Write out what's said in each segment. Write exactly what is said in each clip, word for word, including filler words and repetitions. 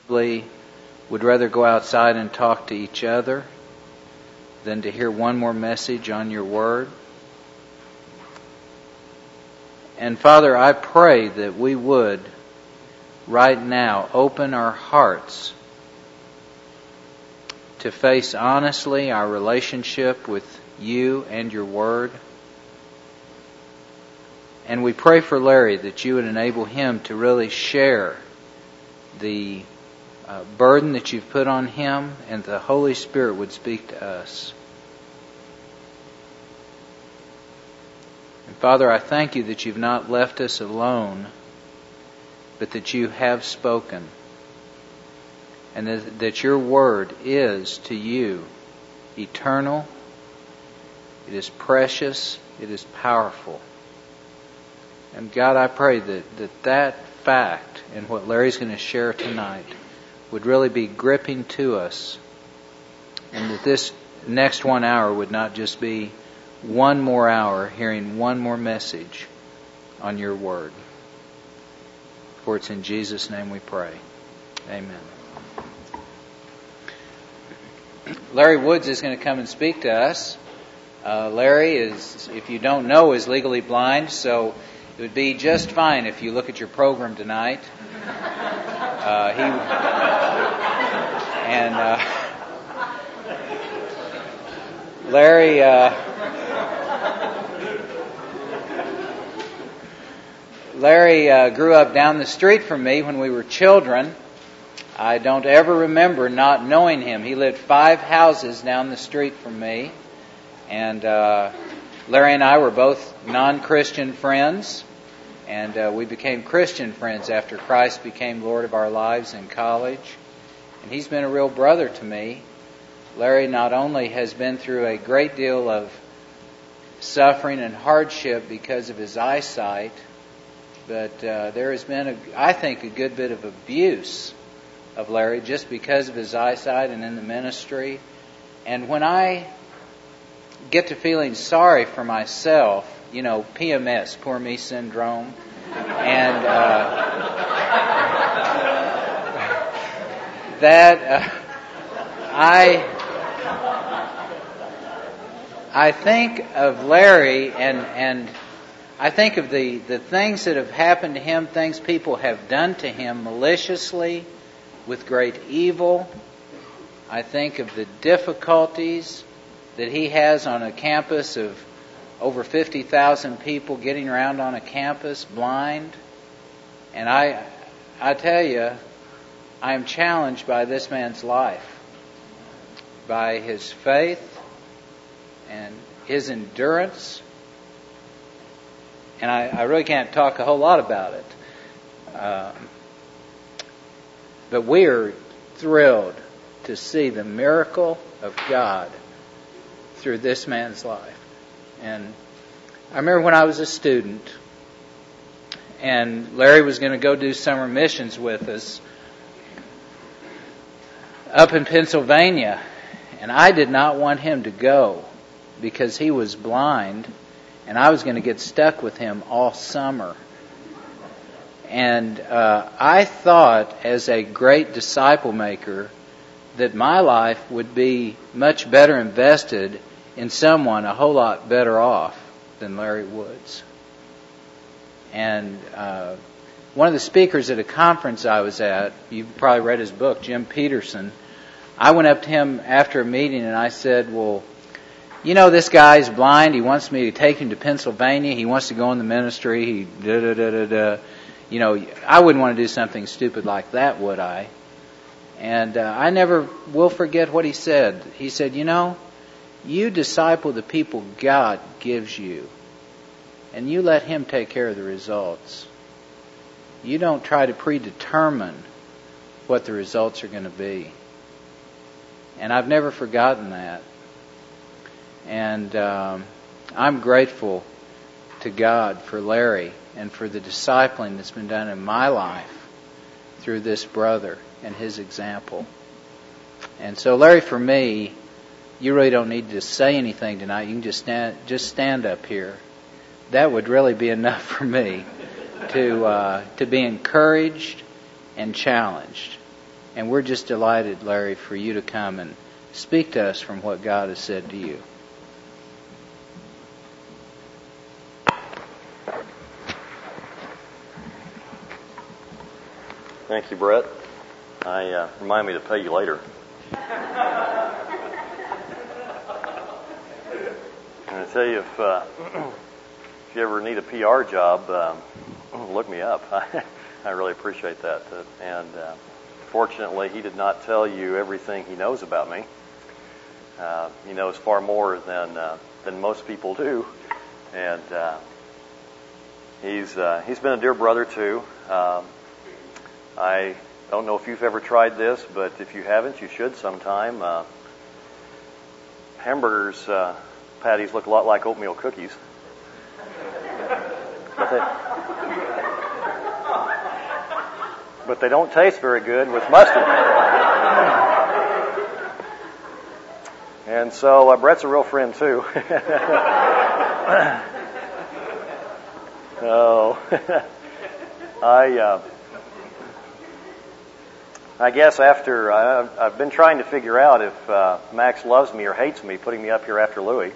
We would rather go outside and talk to each other than to hear one more message on your word. And Father, I pray that we would right now open our hearts to face honestly our relationship with you and your word. And we pray for Larry that you would enable him to really share the uh, burden that you've put on him, and the Holy Spirit would speak to us. And Father, I thank you that you've not left us alone, but that you have spoken, and that, that your word is to you eternal, it is precious, it is powerful. And God, I pray that that, that fact and what Larry's going to share tonight would really be gripping to us, and that this next one hour would not just be one more hour hearing one more message on your word. For it's in Jesus' name we pray. Amen. Larry Woods is going to come and speak to us. Uh, Larry is, if you don't know, is legally blind, so it would be just fine if you look at your program tonight. Uh, he and uh, Larry. Uh, Larry uh, grew up down the street from me when we were children. I don't ever remember not knowing him. He lived five houses down the street from me. And uh, Larry and I were both non-Christian friends. And uh, we became Christian friends after Christ became Lord of our lives in college. And he's been a real brother to me. Larry not only has been through a great deal of suffering and hardship because of his eyesight, but uh, there has been, a, I think, a good bit of abuse of Larry just because of his eyesight and in the ministry. And when I get to feeling sorry for myself, you know, P M S, poor me syndrome, and uh, that uh, I I think of Larry and and. I think of the, the things that have happened to him, things people have done to him maliciously, with great evil. I think of the difficulties that he has on a campus of over fifty thousand people, getting around on a campus blind. And I, I tell you, I am challenged by this man's life, by his faith and his endurance. And I, I really can't talk a whole lot about it. Um, but we are thrilled to see the miracle of God through this man's life. And I remember when I was a student, and Larry was going to go do summer missions with us up in Pennsylvania. And I did not want him to go because he was blind. And I was going to get stuck with him all summer. And uh, I thought, as a great disciple maker, that my life would be much better invested in someone a whole lot better off than Larry Woods. And uh, one of the speakers at a conference I was at, you've probably read his book, Jim Peterson, I went up to him after a meeting and I said, well, you know, this guy's blind. He wants me to take him to Pennsylvania. He wants to go in the ministry. He da da da da da. You know, I wouldn't want to do something stupid like that, would I? And uh, I never will forget what he said. He said, you know, you disciple the people God gives you, and you let Him take care of the results. You don't try to predetermine what the results are going to be. And I've never forgotten that. And um, I'm grateful to God for Larry and for the discipling that's been done in my life through this brother and his example. And so, Larry, for me, you really don't need to say anything tonight. You can just stand, just stand up here. That would really be enough for me to uh, to be encouraged and challenged. And we're just delighted, Larry, for you to come and speak to us from what God has said to you. Thank you, Brett. I uh, remind me to pay you later. And I tell you, if uh, if you ever need a P R job, um, look me up. I, I really appreciate that. And uh, fortunately, he did not tell you everything he knows about me. Uh, he knows far more than uh, than most people do, and uh, he's uh, he's been a dear brother too. Um, I don't know if you've ever tried this, but if you haven't, you should sometime. Uh, hamburgers uh, patties look a lot like oatmeal cookies. But they, but they don't taste very good with mustard. And so uh, Brett's a real friend too. Oh, I uh, I guess after uh, I've been trying to figure out if uh, Max loves me or hates me, putting me up here after Louis.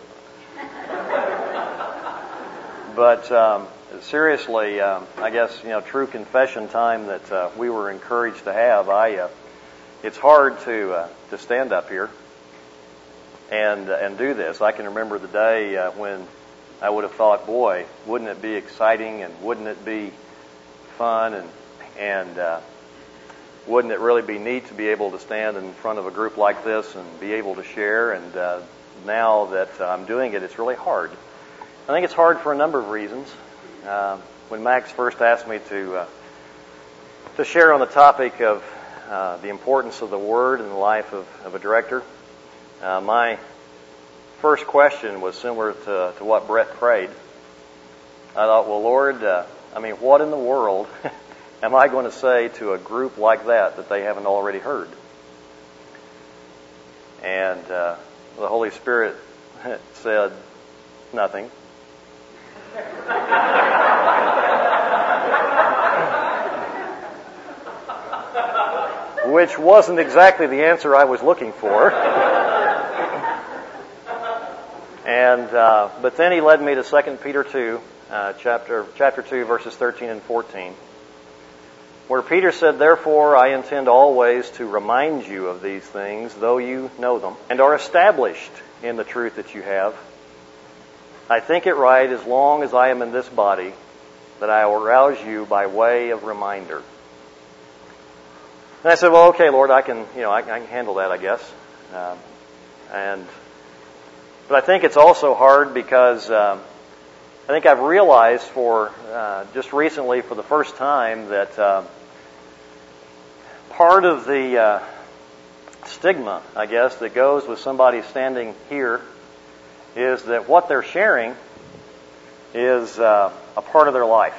But um, seriously, um, I guess you know, true confession time that uh, we were encouraged to have. I uh, it's hard to uh, to stand up here and uh, and do this. I can remember the day uh, when I would have thought, boy, wouldn't it be exciting and wouldn't it be fun and and uh, wouldn't it really be neat to be able to stand in front of a group like this and be able to share? And uh, now that I'm doing it, it's really hard. I think it's hard for a number of reasons. Uh, when Max first asked me to uh, to share on the topic of uh, the importance of the Word in the life of, of a director, uh, my first question was similar to, to what Brett prayed. I thought, well, Lord, uh, I mean, what in the world am I going to say to a group like that that they haven't already heard? And uh, the Holy Spirit said, nothing. Which wasn't exactly the answer I was looking for. And uh, but then he led me to Second Peter two, uh, chapter chapter two, verses thirteen and fourteen, where Peter said, "Therefore I intend always to remind you of these things, though you know them, and are established in the truth that you have. I think it right, as long as I am in this body, that I will rouse you by way of reminder." And I said, "Well, okay, Lord, I can, you know, I, I can handle that, I guess." Um, and but I think it's also hard because um, I think I've realized for uh, just recently, for the first time, that uh, part of the uh, stigma, I guess, that goes with somebody standing here is that what they're sharing is uh, a part of their life.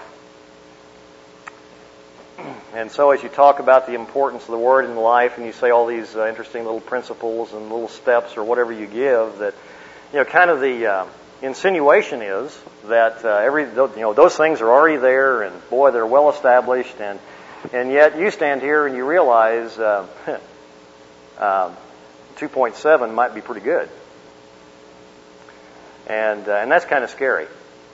And so as you talk about the importance of the Word in life, and you say all these uh, interesting little principles and little steps or whatever you give, that, you know, kind of the uh, insinuation is that uh, every, you know, those things are already there, and boy, they're well established, and and yet you stand here and you realize uh, uh, two point seven might be pretty good. And uh, and that's kind of scary.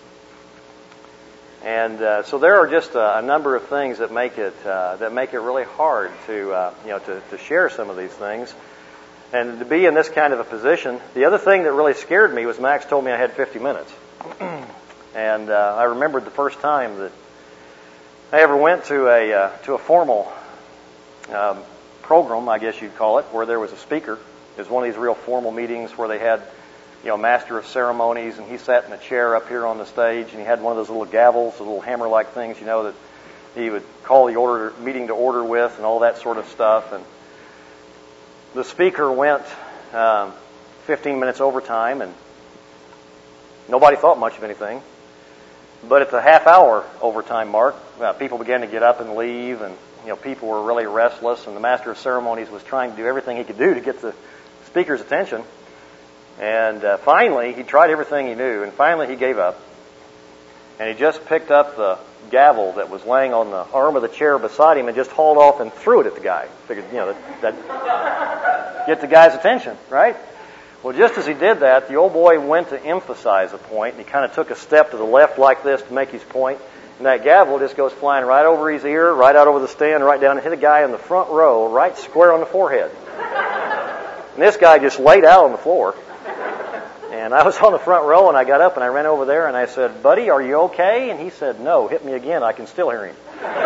And uh, so there are just a, a number of things that make it uh, that make it really hard to uh, you know to, to share some of these things, and to be in this kind of a position. The other thing that really scared me was Max told me I had fifty minutes, and uh, I remembered the first time that I ever went to a uh, to a formal um, program, I guess you'd call it, where there was a speaker. It was one of these real formal meetings where they had, you know, master of ceremonies, and he sat in a chair up here on the stage, and he had one of those little gavels, the little hammer-like things, you know, that he would call the order meeting to order with, and all that sort of stuff. And the speaker went um, fifteen minutes overtime, and nobody thought much of anything. But at the half-hour overtime mark, uh, people began to get up and leave, and you know, people were really restless, and the master of ceremonies was trying to do everything he could do to get the speaker's attention. And uh, finally, he tried everything he knew, and finally he gave up. and he just picked up the gavel that was laying on the arm of the chair beside him and just hauled off and threw it at the guy. Figured, you know, that, that get the guy's attention, right? Well, just as he did that, the old boy went to emphasize a point, and he kind of took a step to the left like this to make his point, and that gavel just goes flying right over his ear, right out over the stand, right down, and hit a guy in the front row, right square on the forehead. And this guy just laid out on the floor. And I was on the front row, and I got up, and I ran over there, and I said, "Buddy, are you okay?" And he said, "No, hit me again. I can still hear him."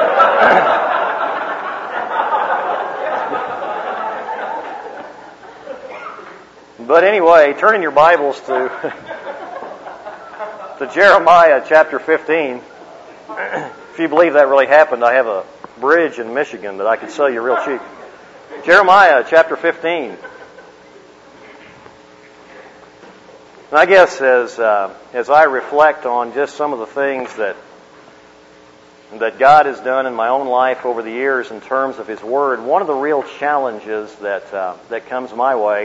But anyway, turn in your Bibles to, to Jeremiah chapter fifteen. If you believe that really happened, I have a bridge in Michigan that I could sell you real cheap. Jeremiah chapter fifteen. And I guess as uh, as I reflect on just some of the things that that God has done in my own life over the years in terms of His Word, one of the real challenges that uh, that comes my way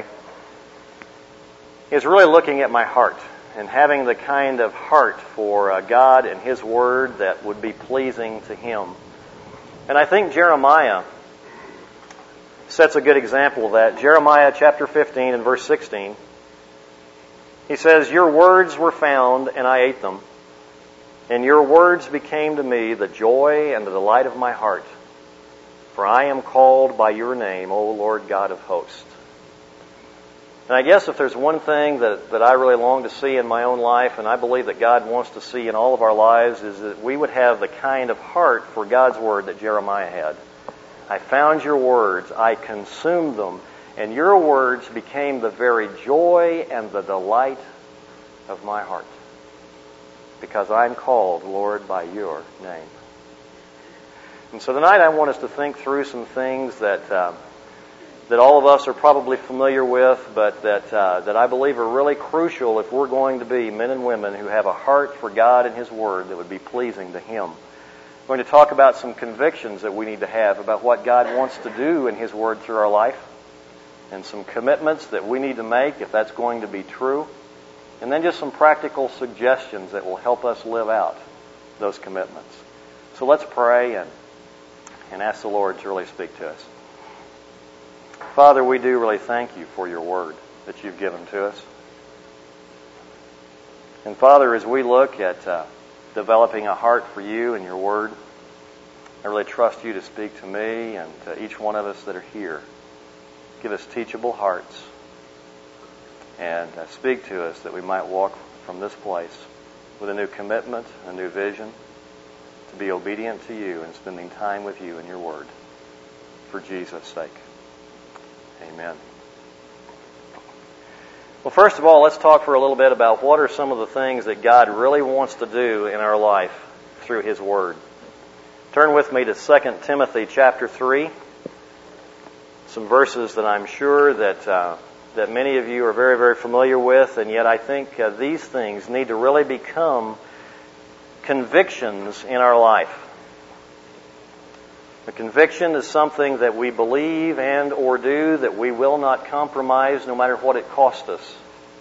is really looking at my heart and having the kind of heart for uh, God and His Word that would be pleasing to Him. And I think Jeremiah sets a good example of that. Jeremiah chapter fifteen and verse sixteen. He says, "Your words were found, and I ate them. And your words became to me the joy and the delight of my heart. For I am called by your name, O Lord God of hosts." And I guess if there's one thing that, that I really long to see in my own life, and I believe that God wants to see in all of our lives, is that we would have the kind of heart for God's Word that Jeremiah had. "I found your words, I consumed them, and your words became the very joy and the delight of my heart, because I'm called, Lord, by your name." And so tonight I want us to think through some things that uh, that all of us are probably familiar with, but that uh, that I believe are really crucial if we're going to be men and women who have a heart for God and His Word that would be pleasing to Him. We're going to talk about some convictions that we need to have about what God wants to do in His Word through our life, and some commitments that we need to make if that's going to be true, and then just some practical suggestions that will help us live out those commitments. So let's pray and, and ask the Lord to really speak to us. Father, we do really thank you for your Word that you've given to us. And Father, as we look at uh, developing a heart for you and your Word, I really trust you to speak to me and to each one of us that are here. Give us teachable hearts, and uh, speak to us that we might walk from this place with a new commitment, a new vision, to be obedient to you and spending time with you in your Word. For Jesus' sake. Amen. Well, first of all, let's talk for a little bit about what are some of the things that God really wants to do in our life through His Word. Turn with me to Second Timothy chapter three. Some verses that I'm sure that uh, that many of you are very, very familiar with, and yet I think uh, these things need to really become convictions in our life. A conviction is something that we believe and or do that we will not compromise no matter what it costs us.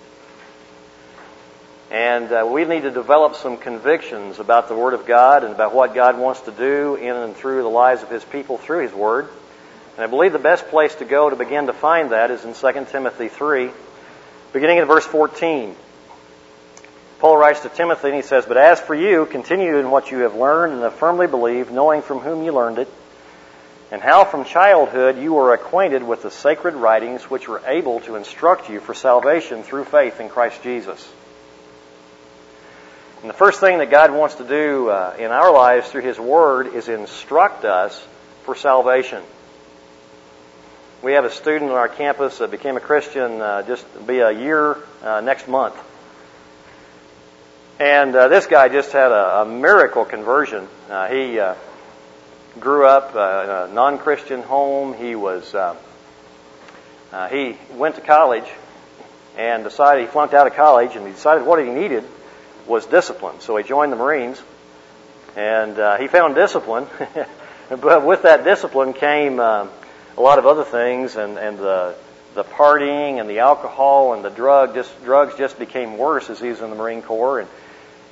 And uh, we need to develop some convictions about the Word of God and about what God wants to do in and through the lives of His people through His Word. And I believe the best place to go to begin to find that is in Second Timothy three, beginning in verse fourteen. Paul writes to Timothy and he says, "But as for you, continue in what you have learned and have firmly believed, knowing from whom you learned it, and how from childhood you were acquainted with the sacred writings which were able to instruct you for salvation through faith in Christ Jesus." And the first thing that God wants to do uh, in our lives through His Word is instruct us for salvation. We have a student on our campus that became a Christian uh, just be a year uh, next month. And uh, this guy just had a, a miracle conversion. Uh, he uh, grew up uh, in a non-Christian home. He was uh, uh, he went to college and decided he flunked out of college, and he decided what he needed was discipline. So he joined the Marines, and uh, he found discipline. But with that discipline came uh, a lot of other things, and, and the the partying and the alcohol and the drug just drugs just became worse as he was in the Marine Corps. And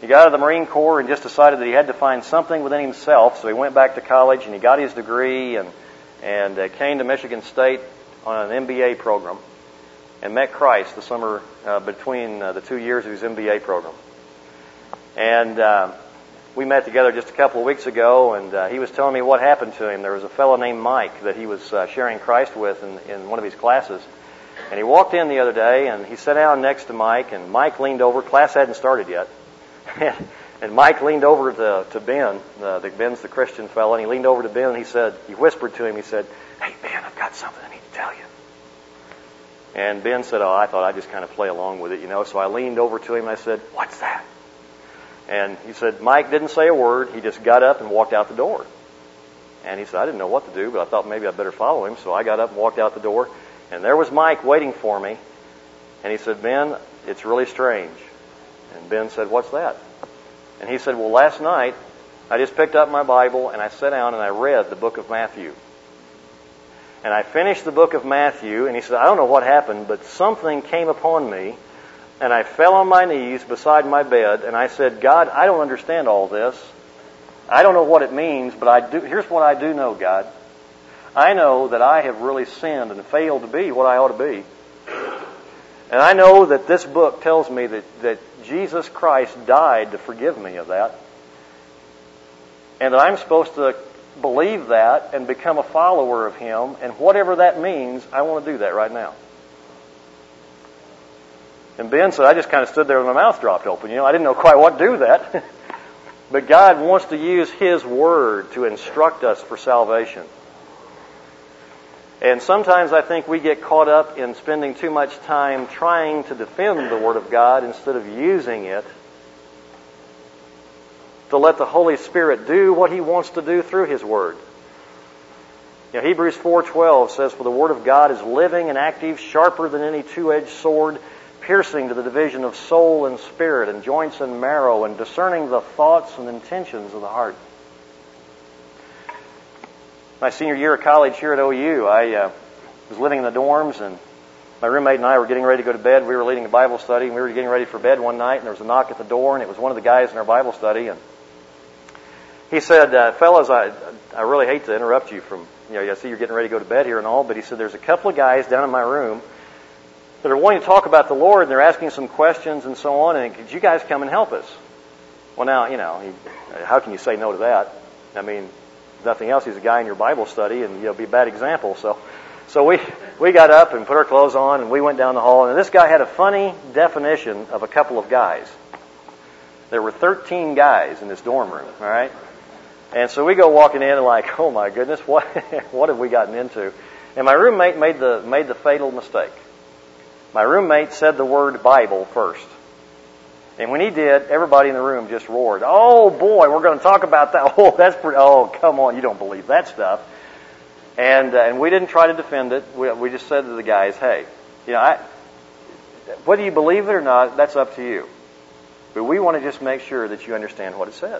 He got out of the Marine Corps and just decided that he had to find something within himself, so he went back to college and he got his degree and, and uh, came to Michigan State on an M B A program and met Christ the summer uh, between uh, the two years of his M B A program. And uh, we met together just a couple of weeks ago, and uh, he was telling me what happened to him. There was a fellow named Mike that he was uh, sharing Christ with in, in one of his classes. And he walked in the other day, and he sat down next to Mike, and Mike leaned over. Class hadn't started yet. And Mike leaned over to, to Ben. Uh, the, Ben's the Christian fellow, and he leaned over to Ben, and he said, he whispered to him, he said, "Hey, Ben, I've got something I need to tell you." And Ben said, "Oh, I thought I'd just kind of play along with it, you know." So I leaned over to him, and I said, "What's that?" And he said, Mike didn't say a word. He just got up and walked out the door. And he said, "I didn't know what to do, but I thought maybe I'd better follow him." So I got up and walked out the door. And there was Mike waiting for me. And he said, "Ben, it's really strange." And Ben said, "What's that?" And he said, "Well, last night I just picked up my Bible and I sat down and I read the book of Matthew. And I finished the book of Matthew," and he said, "I don't know what happened, but something came upon me, and I fell on my knees beside my bed, and I said, God, I don't understand all this. I don't know what it means, but I do. Here's what I do know, God. I know that I have really sinned and failed to be what I ought to be. And I know that this book tells me that, that Jesus Christ died to forgive me of that. And that I'm supposed to believe that and become a follower of Him. And whatever that means, I want to do that right now." And Ben said, I just kind of stood there with my mouth dropped open. You know, I didn't know quite what to do with that. But God wants to use His Word to instruct us for salvation. And sometimes I think we get caught up in spending too much time trying to defend the Word of God instead of using it to let the Holy Spirit do what He wants to do through His Word. You know, Hebrews four twelve says, "For the Word of God is living and active, sharper than any two-edged sword, piercing to the division of soul and spirit and joints and marrow, and discerning the thoughts and intentions of the heart." My senior year of college here at O U, I uh, was living in the dorms, and my roommate and I were getting ready to go to bed. We were leading a Bible study, and we were getting ready for bed one night, and there was a knock at the door, and it was one of the guys in our Bible study, and he said, uh, "Fellas, I I really hate to interrupt you from, you know, I see you're getting ready to go to bed here and all, but," he said, "there's a couple of guys down in my room that are wanting to talk about the Lord, and they're asking some questions and so on, and could you guys come and help us?" Well, now, you know, he, how can you say no to that? I mean, if nothing else, he's a guy in your Bible study, and, you know, be a bad example. So, so we we got up and put our clothes on, and we went down the hall, and this guy had a funny definition of a couple of guys. There were thirteen guys in this dorm room, all right? And so we go walking in and like, oh my goodness, what what have we gotten into? And my roommate made the made the fatal mistake. My roommate said the word Bible first. And when he did, everybody in the room just roared, "Oh boy, we're going to talk about that. Oh, that's pretty, oh, come on, you don't believe that stuff." And uh, and we didn't try to defend it. We, we just said to the guys, "Hey, you know, I, whether you believe it or not, that's up to you. But we want to just make sure that you understand what it says.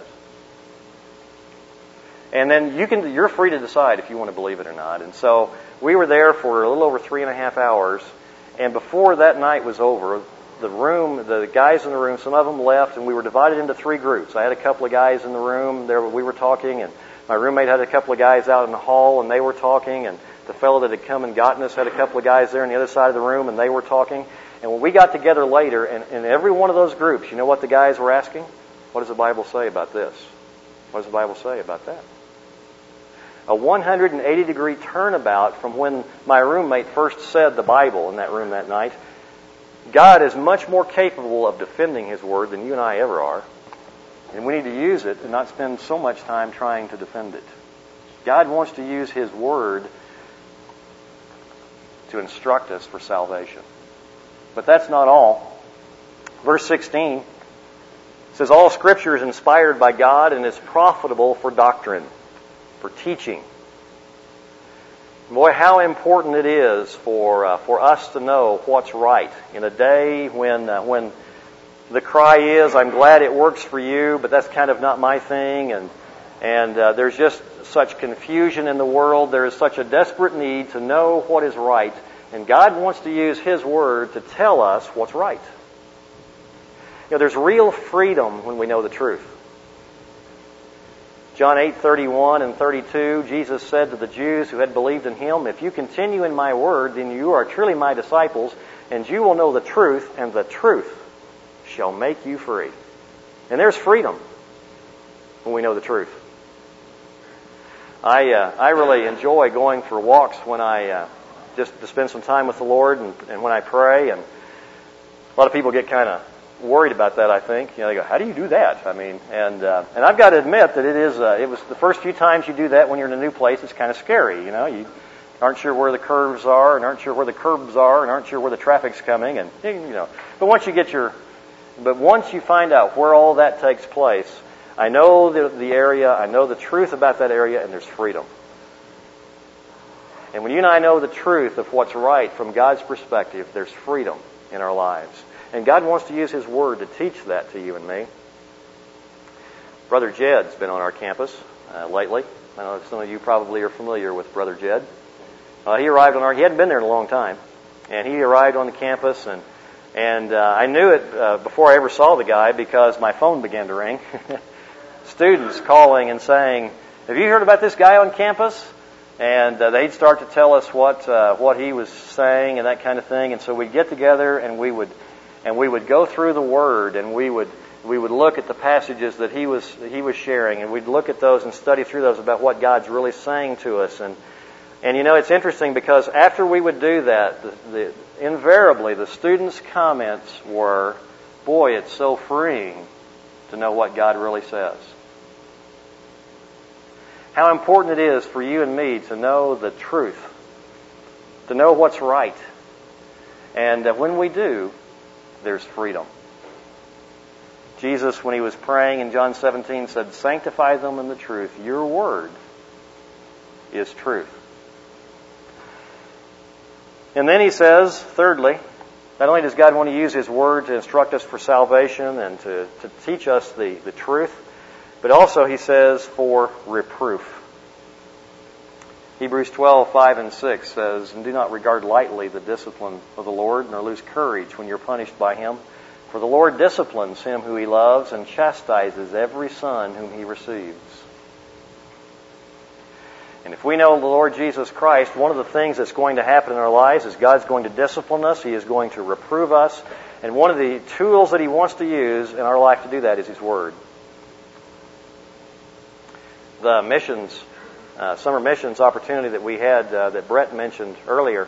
And then you can, you're free to decide if you want to believe it or not." And so we were there for a little over three and a half hours. And before that night was over, the room, the guys in the room, some of them left, and we were divided into three groups. I had a couple of guys in the room. There we were talking, and my roommate had a couple of guys out in the hall, and they were talking. And the fellow that had come and gotten us had a couple of guys there on the other side of the room, and they were talking. And when we got together later, and in every one of those groups, you know what the guys were asking? What does the Bible say about this? What does the Bible say about that? A one hundred eighty degree turnabout from when my roommate first said the Bible in that room that night. God is much more capable of defending His Word than you and I ever are. And we need to use it and not spend so much time trying to defend it. God wants to use His Word to instruct us for salvation. But that's not all. Verse sixteen says, "All Scripture is inspired by God and is profitable for doctrine," for teaching. Boy, how important it is for uh, for us to know what's right in a day when uh, when the cry is, "I'm glad it works for you, but that's kind of not my thing," and and uh, there's just such confusion in the world. There is such a desperate need to know what is right, and God wants to use His Word to tell us what's right. You know, there's real freedom when we know the truth. John eight thirty-one and thirty-two, Jesus said to the Jews who had believed in Him, "If you continue in my word, then you are truly my disciples, and you will know the truth, and the truth shall make you free." And there's freedom when we know the truth. I uh, I really enjoy going for walks when I uh, just to spend some time with the Lord, and, and when I pray. And a lot of people get kind of worried about that, I think. You know, they go, "How do you do that?" I mean, and uh, and I've got to admit that it is. Uh, it was the first few times you do that when you're in a new place. It's kind of scary. You know, you aren't sure where the curves are, and aren't sure where the curbs are, and aren't sure where the traffic's coming, and you know. But once you get your, but once you find out where all that takes place, I know the, the area. I know the truth about that area, and there's freedom. And when you and I know the truth of what's right from God's perspective, there's freedom in our lives. And God wants to use His Word to teach that to you and me. Brother Jed's been on our campus uh, lately. I know some of you probably are familiar with Brother Jed. Uh, he arrived on our, he hadn't been there in a long time. And he arrived on the campus, and and uh, I knew it uh, before I ever saw the guy because my phone began to ring. Students calling and saying, "Have you heard about this guy on campus?" And uh, they'd start to tell us what uh, what he was saying and that kind of thing. And so we'd get together and we would and we would go through the Word, and we would we would look at the passages that he was that he was sharing, and we'd look at those and study through those about what God's really saying to us. And and you know, it's interesting because after we would do that, the, the, invariably the students' comments were, "Boy, it's so freeing to know what God really says." How important it is for you and me to know the truth, to know what's right. And uh, when we do, there's freedom. Jesus, when He was praying in John seventeen, said, "Sanctify them in the truth. Your word is truth." And then He says, thirdly, not only does God want to use His Word to instruct us for salvation and to, to teach us the, the truth, but also He says for reproof. Hebrews twelve, five and six says, "And do not regard lightly the discipline of the Lord, nor lose courage when you're punished by Him. For the Lord disciplines him who He loves and chastises every son whom He receives." And if we know the Lord Jesus Christ, one of the things that's going to happen in our lives is God's going to discipline us. He is going to reprove us. And one of the tools that He wants to use in our life to do that is His Word. The missions, uh, summer missions opportunity that we had uh, that Brett mentioned earlier.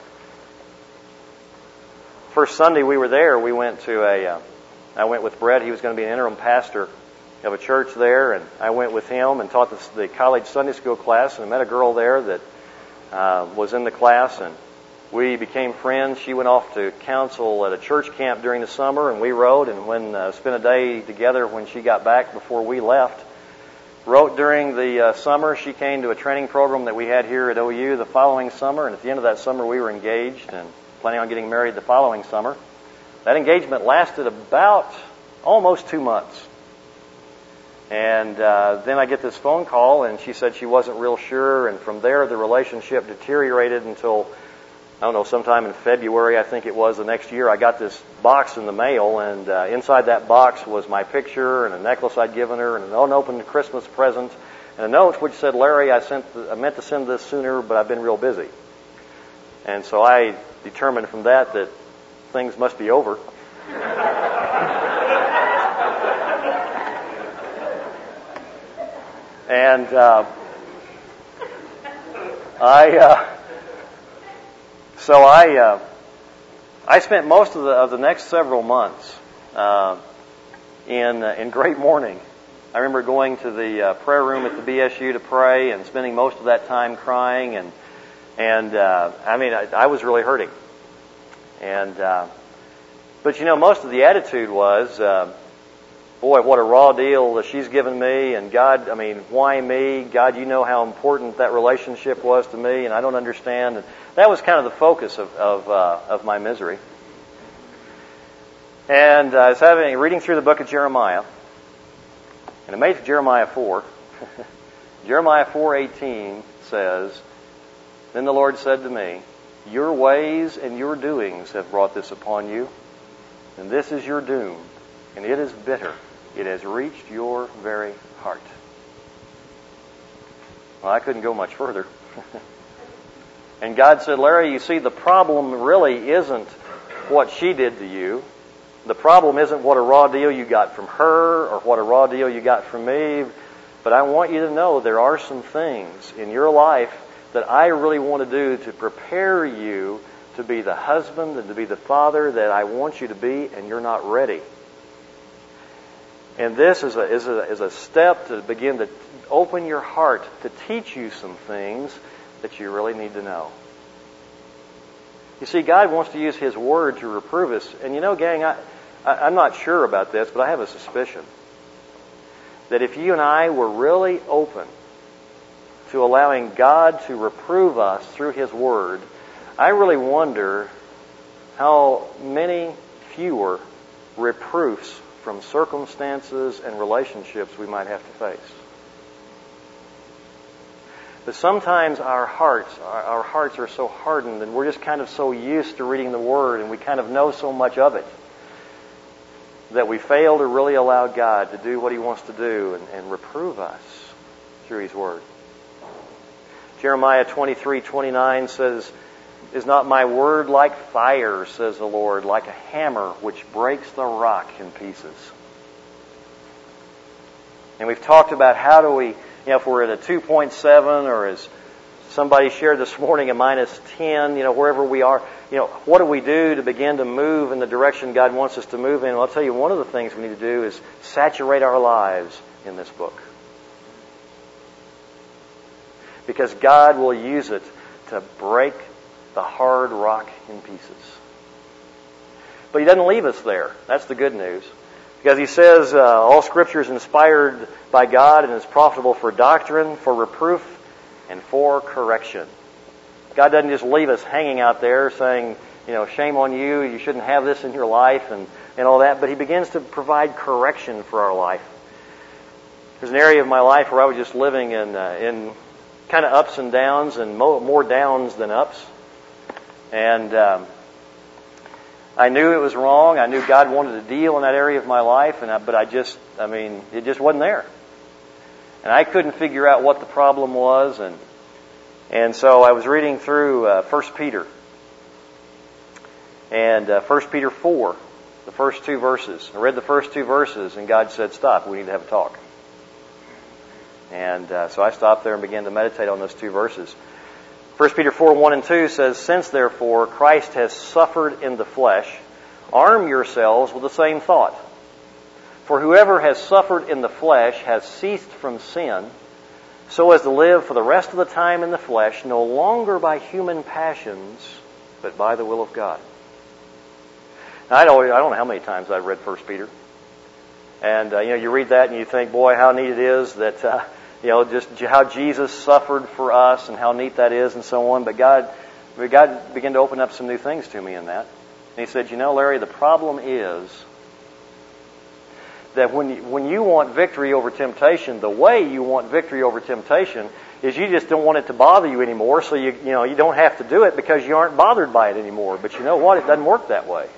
First Sunday we were there, we went to a, uh, I went with Brett. He was going to be an interim pastor of a church there, and I went with him and taught the, the college Sunday school class, and I met a girl there that uh, was in the class, and we became friends. She went off to counsel at a church camp during the summer, and we rode, and when uh, spent a day together when she got back before we left. Wrote during the uh, summer. She came to a training program that we had here at O U the following summer, and at the end of that summer we were engaged and planning on getting married the following summer. That engagement lasted about almost two months. And uh, then I get this phone call, and she said she wasn't real sure, and from there the relationship deteriorated until, I don't know, sometime in February, I think it was, the next year, I got this box in the mail, and uh, inside that box was my picture and a necklace I'd given her and an unopened Christmas present and a note which said, "Larry, I sent the, I meant to send this sooner, but I've been real busy." And so I determined from that that things must be over. And uh, I, uh, so I, uh, I spent most of the of the next several months uh, in uh, in great mourning. I remember going to the uh, prayer room at the B S U to pray and spending most of that time crying, and and uh, I mean I, I was really hurting. And uh, but you know, most of the attitude was, Uh, boy, what a raw deal that she's given me, and God, I mean, why me? God, you know how important that relationship was to me, and I don't understand. And that was kind of the focus of of, uh, of my misery. And uh, I was having reading through the book of Jeremiah, and I made it to Jeremiah four. Jeremiah four eighteen says, "Then the Lord said to me, your ways and your doings have brought this upon you, and this is your doom. and it is bitter. It has reached your very heart. Well, I couldn't go much further. And God said, Larry, you see, the problem really isn't what she did to you. The problem isn't what a raw deal you got from her or what a raw deal you got from me. But I want you to know there are some things in your life that I really want to do to prepare you to be the husband and to be the father that I want you to be, and you're not ready. And this is a, is a, is a step to begin to open your heart to teach you some things that you really need to know. You see, God wants to use His Word to reprove us. And you know, gang, I, I, I'm not sure about this, but I have a suspicion that if you and I were really open to allowing God to reprove us through His Word, I really wonder how many fewer reproofs from circumstances and relationships we might have to face. But sometimes our hearts, our, our hearts are so hardened, and we're just kind of so used to reading the Word, and we kind of know so much of it, that we fail to really allow God to do what He wants to do and, and reprove us through His Word. Jeremiah twenty-three twenty-nine says, "Is not my word like fire, says the Lord, like a hammer which breaks the rock in pieces?" And we've talked about how do we, you know, if we're at a two point seven, or as somebody shared this morning, a minus ten, you know, wherever we are, you know, what do we do to begin to move in the direction God wants us to move in? Well, I'll tell you, one of the things we need to do is saturate our lives in this book. Because God will use it to break the hard rock in pieces. But He doesn't leave us there. That's the good news. Because He says, uh, all Scripture is inspired by God and is profitable for doctrine, for reproof, and for correction. God doesn't just leave us hanging out there saying, you know, shame on you, you shouldn't have this in your life and, and all that. But He begins to provide correction for our life. There's an area of my life where I was just living in, uh, in kind of ups and downs, and mo- more downs than ups. And um, I knew it was wrong. I knew God wanted to deal in that area of my life, and I, but I just, I mean, it just wasn't there. And I couldn't figure out what the problem was, and and so I was reading through uh, First Peter, and uh, First Peter four, the first two verses. I read the first two verses, and God said, "Stop. We need to have a talk." And uh, so I stopped there and began to meditate on those two verses. First Peter four, one and two says, "Since therefore Christ has suffered in the flesh, arm yourselves with the same thought. For whoever has suffered in the flesh has ceased from sin, so as to live for the rest of the time in the flesh, no longer by human passions, but by the will of God." Now, I don't, I don't know how many times I've read First Peter. And, uh, you know, you read that and you think, boy, how neat it is that, uh, you know, just how Jesus suffered for us and how neat that is and so on. But God, God began to open up some new things to me in that. And He said, you know, Larry, the problem is that when you, when you want victory over temptation, the way you want victory over temptation is you just don't want it to bother you anymore, so you, you know, you don't have to do it because you aren't bothered by it anymore. But you know what? It doesn't work that way.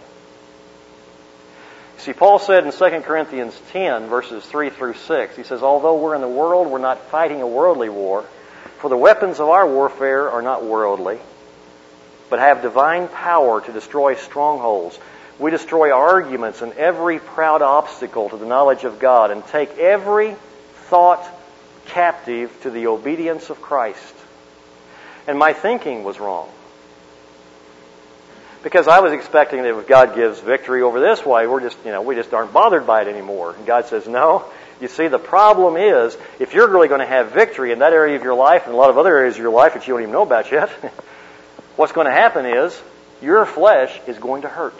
See, Paul said in Second Corinthians ten, verses three through six, he says, "Although we're in the world, we're not fighting a worldly war, for the weapons of our warfare are not worldly, but have divine power to destroy strongholds. We destroy arguments and every proud obstacle to the knowledge of God, and take every thought captive to the obedience of Christ." And my thinking was wrong. Because I was expecting that if God gives victory over this way, we're just, you know, we just aren't bothered by it anymore. And God says, no. You see, the problem is, if you're really going to have victory in that area of your life and a lot of other areas of your life that you don't even know about yet, what's going to happen is your flesh is going to hurt.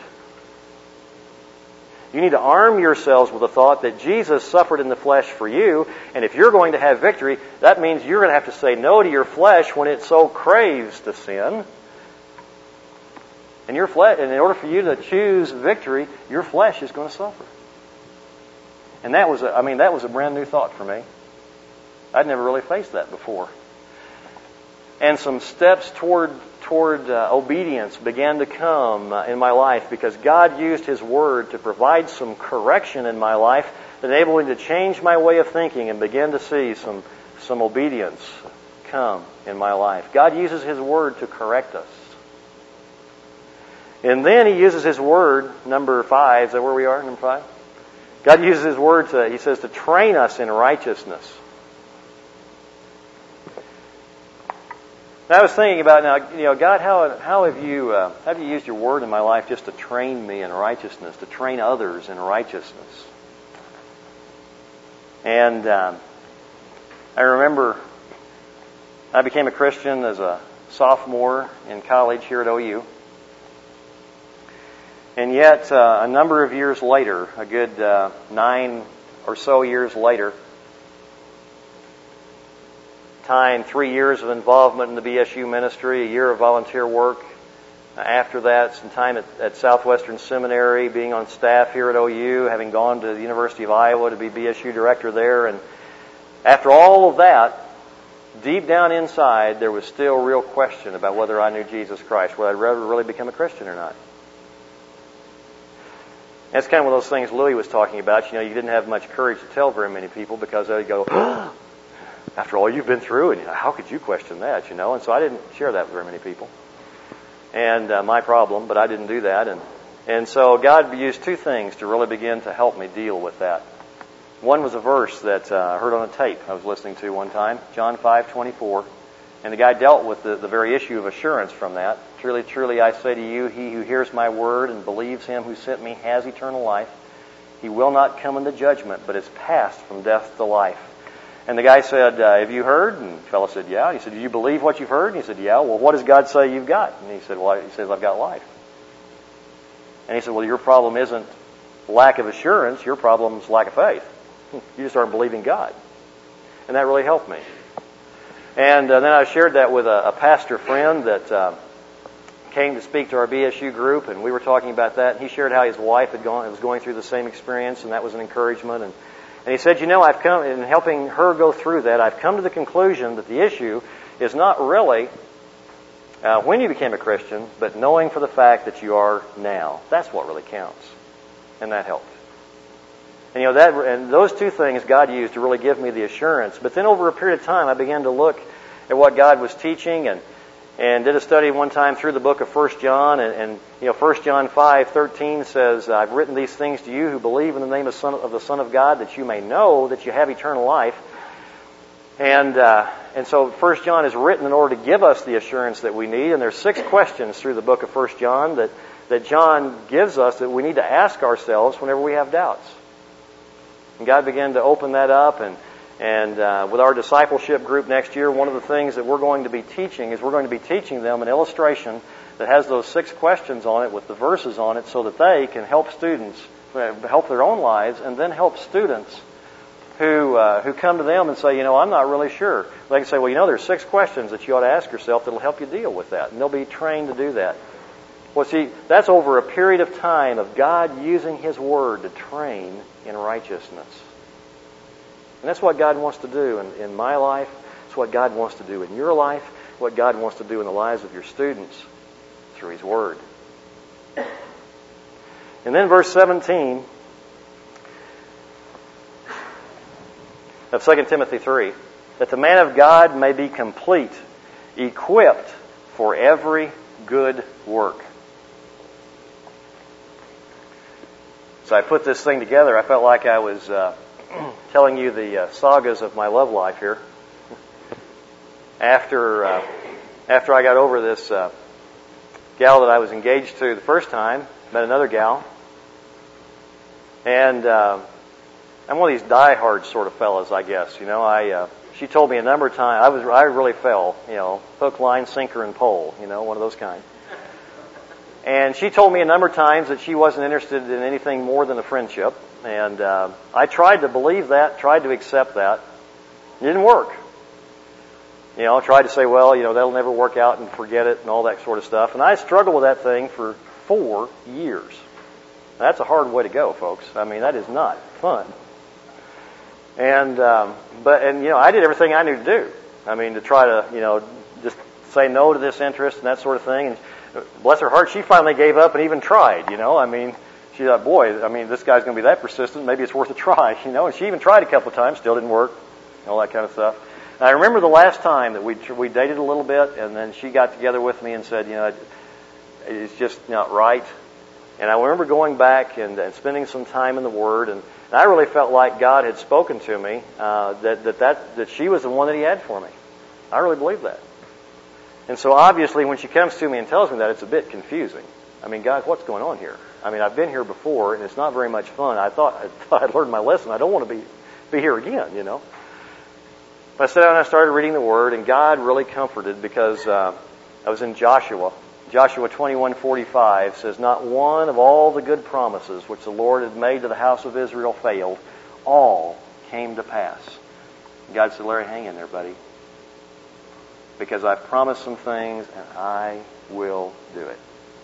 You need to arm yourselves with the thought that Jesus suffered in the flesh for you, and if you're going to have victory, that means you're going to have to say no to your flesh when it so craves to sin. And your flesh, and in order for you to choose victory, your flesh is going to suffer. And that was, a, I mean, that was a brand new thought for me. I'd never really faced that before. and some steps toward toward uh, obedience began to come uh, in my life because God used His Word to provide some correction in my life, enabling me to change my way of thinking and begin to see some some obedience come in my life. God uses His Word to correct us. And then He uses His Word, number five, is that where we are, number five? God uses His Word to, He says, to train us in righteousness. And I was thinking about now, you know, God, how how have you uh, how have you used your Word in my life just to train me in righteousness, to train others in righteousness? And um, I remember I became a Christian as a sophomore in college here at O U. And yet, uh, a number of years later, a good uh, nine or so years later, time, three years of involvement in the B S U ministry, a year of volunteer work. After that, some time at, at Southwestern Seminary, being on staff here at O U, having gone to the University of Iowa to be B S U director there. And after all of that, deep down inside, there was still real question about whether I knew Jesus Christ, whether I'd ever really become a Christian or not. That's kind of one of those things Louis was talking about. You know, you didn't have much courage to tell very many people because they'd go, oh, after all you've been through, and how could you question that, you know? And so I didn't share that with very many people. And uh, my problem, but I didn't do that. And and so God used two things to really begin to help me deal with that. One was a verse that uh, I heard on a tape I was listening to one time, John five twenty-four. And the guy dealt with the, the very issue of assurance from that. Truly, truly, I say to you, he who hears my word and believes Him who sent me has eternal life. He will not come into judgment, but is passed from death to life. And the guy said, uh, have you heard? And the fellow said, yeah. And he said, do you believe what you've heard? And he said, yeah. Well, what does God say you've got? And he said, well, he says, I've got life. And he said, well, your problem isn't lack of assurance. Your problem is lack of faith. You just aren't believing God. And that really helped me. And uh, then I shared that with a, a pastor friend that uh, came to speak to our B S U group, and we were talking about that. And he shared how his wife had gone, was going through the same experience, and that was an encouragement. And, and he said, you know, I've come in helping her go through that. I've come to the conclusion that the issue is not really uh, when you became a Christian, but knowing for the fact that you are now. That's what really counts, and that helped. And you know that, and those two things God used to really give me the assurance. But then over a period of time, I began to look at what God was teaching, and and did a study one time through the book of First John, and, and you know First John five thirteen says, "I've written these things to you who believe in the name of, Son, of the Son of God, that you may know that you have eternal life." And uh, and so First John is written in order to give us the assurance that we need. And there's six questions through the book of First John that that John gives us that we need to ask ourselves whenever we have doubts. And God began to open that up, and and uh, with our discipleship group next year, one of the things that we're going to be teaching is we're going to be teaching them an illustration that has those six questions on it with the verses on it, so that they can help students, help their own lives, and then help students who uh, who come to them and say, you know, I'm not really sure. They can say, well, you know, there's six questions that you ought to ask yourself that'll help you deal with that, and they'll be trained to do that. Well, see, that's over a period of time of God using His Word to train in righteousness. And that's what God wants to do in, in my life. It's what God wants to do in your life. What God wants to do in the lives of your students through His Word. And then verse seventeen of Second Timothy three, that the man of God may be complete, equipped for every good work. So I put this thing together. I felt like I was uh, telling you the uh, sagas of my love life here. After uh, after I got over this uh, gal that I was engaged to the first time, met another gal, and uh, I'm one of these diehard sort of fellas, I guess. You know, I uh, she told me a number of times. I was I really fell. You know, hook, line, sinker, and pole. You know, one of those kind. And she told me a number of times that she wasn't interested in anything more than a friendship. And uh, I tried to believe that, tried to accept that. It didn't work. You know, I tried to say, well, you know, that'll never work out and forget it and all that sort of stuff. And I struggled with that thing for four years. That's a hard way to go, folks. I mean, that is not fun. And, um, but, and, you know, I did everything I knew to do. I mean, to try to, you know, just say no to this interest and that sort of thing. And bless her heart, she finally gave up and even tried, you know. I mean, she thought, boy, I mean, this guy's going to be that persistent. Maybe it's worth a try, you know. And she even tried a couple of times, still didn't work, all that kind of stuff. And I remember the last time that we we dated a little bit, and then she got together with me and said, you know, it's just not right. And I remember going back and, and spending some time in the Word, and, and I really felt like God had spoken to me uh, that, that that that she was the one that He had for me. I really believe that. And so obviously, when she comes to me and tells me that, it's a bit confusing. I mean, God, what's going on here? I mean, I've been here before, and it's not very much fun. I thought I thought I'd learned my lesson. I don't want to be be here again, you know. I sat down and I started reading the Word, and God really comforted because uh, I was in Joshua. Joshua twenty-one forty-five says, "Not one of all the good promises which the Lord had made to the house of Israel failed. All came to pass." And God said, "Larry, hang in there, buddy. Because I've promised some things, and I will do it."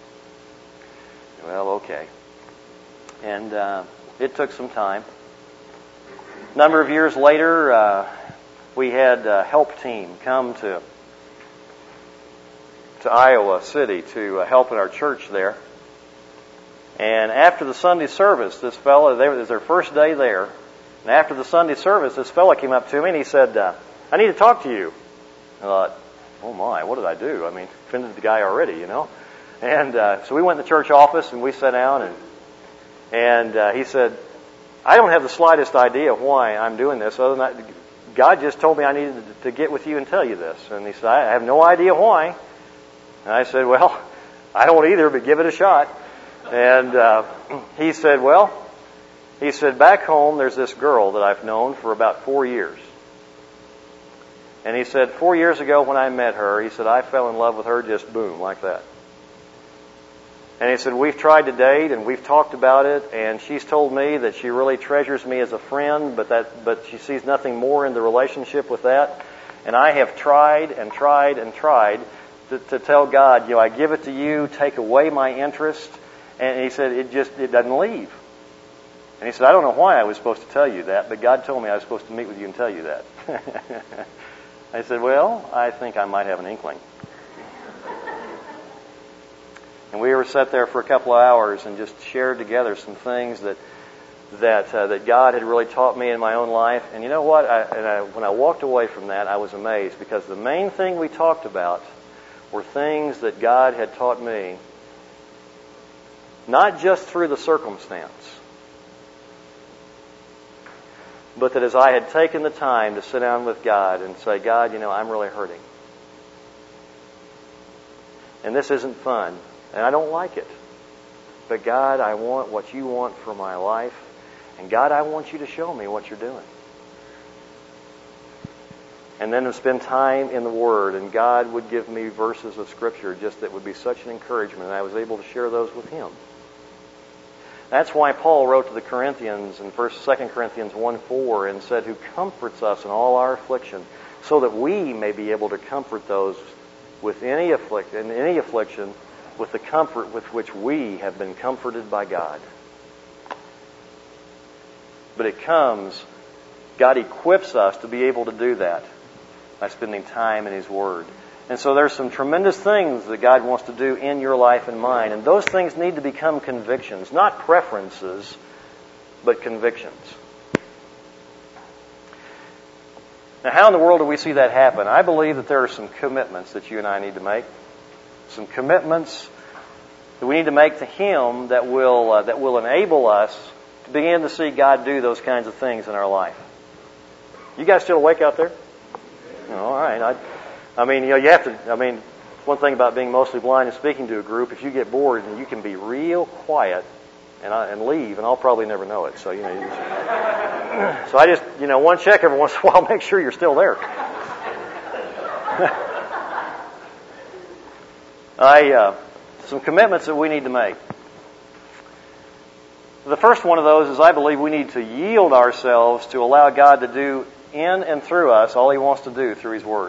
Well, okay. And uh, it took some time. A number of years later, uh, we had a help team come to to Iowa City to uh, help in our church there. And after the Sunday service, this fellow, they, it was their first day there, and after the Sunday service, this fellow came up to me and he said, uh, "I need to talk to you." I thought, oh my, what did I do? I mean, offended the guy already, you know. And uh, so we went to the church office and we sat down, and and uh, he said, "I don't have the slightest idea why I'm doing this, other than that God just told me I needed to get with you and tell you this." And he said, "I have no idea why." And I said, "Well, I don't either, but give it a shot." And uh, he said, "Well," he said, "back home there's this girl that I've known for about four years. And he said, four years ago when I met her, he said, I fell in love with her just boom, like that. And he said, we've tried to date and we've talked about it, and she's told me that she really treasures me as a friend, but that but she sees nothing more in the relationship with that. And I have tried and tried and tried to, to tell God, you know, I give it to you, take away my interest." And he said, it just, it doesn't leave. And he said, "I don't know why I was supposed to tell you that, but God told me I was supposed to meet with you and tell you that." I said, "Well, I think I might have an inkling." And we were sat there for a couple of hours and just shared together some things that that uh, that God had really taught me in my own life. And you know what? I, and I, when I walked away from that, I was amazed, because the main thing we talked about were things that God had taught me, not just through the circumstance, but that as I had taken the time to sit down with God and say, God, you know, I'm really hurting. And this isn't fun. And I don't like it. But God, I want what you want for my life. And God, I want you to show me what you're doing. And then to spend time in the Word. And God would give me verses of Scripture just that would be such an encouragement. And I was able to share those with Him. That's why Paul wrote to the Corinthians in First, Second Corinthians one four and said, who comforts us in all our affliction, so that we may be able to comfort those with any affliction, in any affliction, with the comfort with which we have been comforted by God. But it comes, God equips us to be able to do that by spending time in His Word. And so there's some tremendous things that God wants to do in your life and mine. And those things need to become convictions. Not preferences, but convictions. Now, how in the world do we see that happen? I believe that there are some commitments that you and I need to make. Some commitments that we need to make to Him that will uh, that will enable us to begin to see God do those kinds of things in our life. You guys still awake out there? Oh, all right. I, I mean, you know, you have to, I mean, one thing about being mostly blind and speaking to a group, if you get bored, and you can be real quiet and I, and leave, and I'll probably never know it. So, you know, you just, so I just, you know, one check every once in a while, make sure you're still there. I, uh, some commitments that we need to make. The first one of those is I believe we need to yield ourselves to allow God to do in and through us all He wants to do through His Word.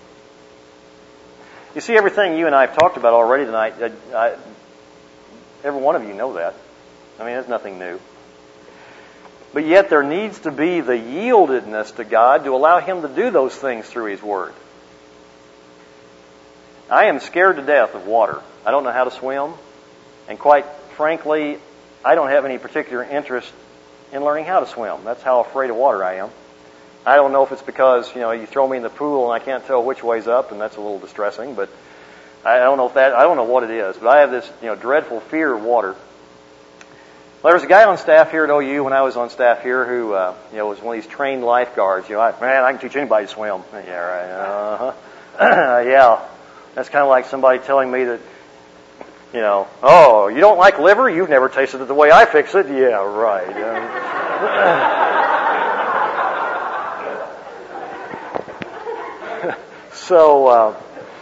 You see, everything you and I have talked about already tonight, I, I, every one of you know that. I mean, it's nothing new. But yet there needs to be the yieldedness to God to allow Him to do those things through His Word. I am scared to death of water. I don't know how to swim, and quite frankly, I don't have any particular interest in learning how to swim. That's how afraid of water I am. I don't know if it's because, you know, you throw me in the pool and I can't tell which way's up, and that's a little distressing, but I don't know if that, I don't know what it is, but I have this, you know, dreadful fear of water. There was a guy on staff here at O U when I was on staff here who, uh, you know, was one of these trained lifeguards. You know, I, man, I can teach anybody to swim. Yeah, right. Uh-huh. Yeah. That's kind of like somebody telling me that, you know, oh, you don't like liver? You've never tasted it the way I fix it. Yeah, right. Um, so uh,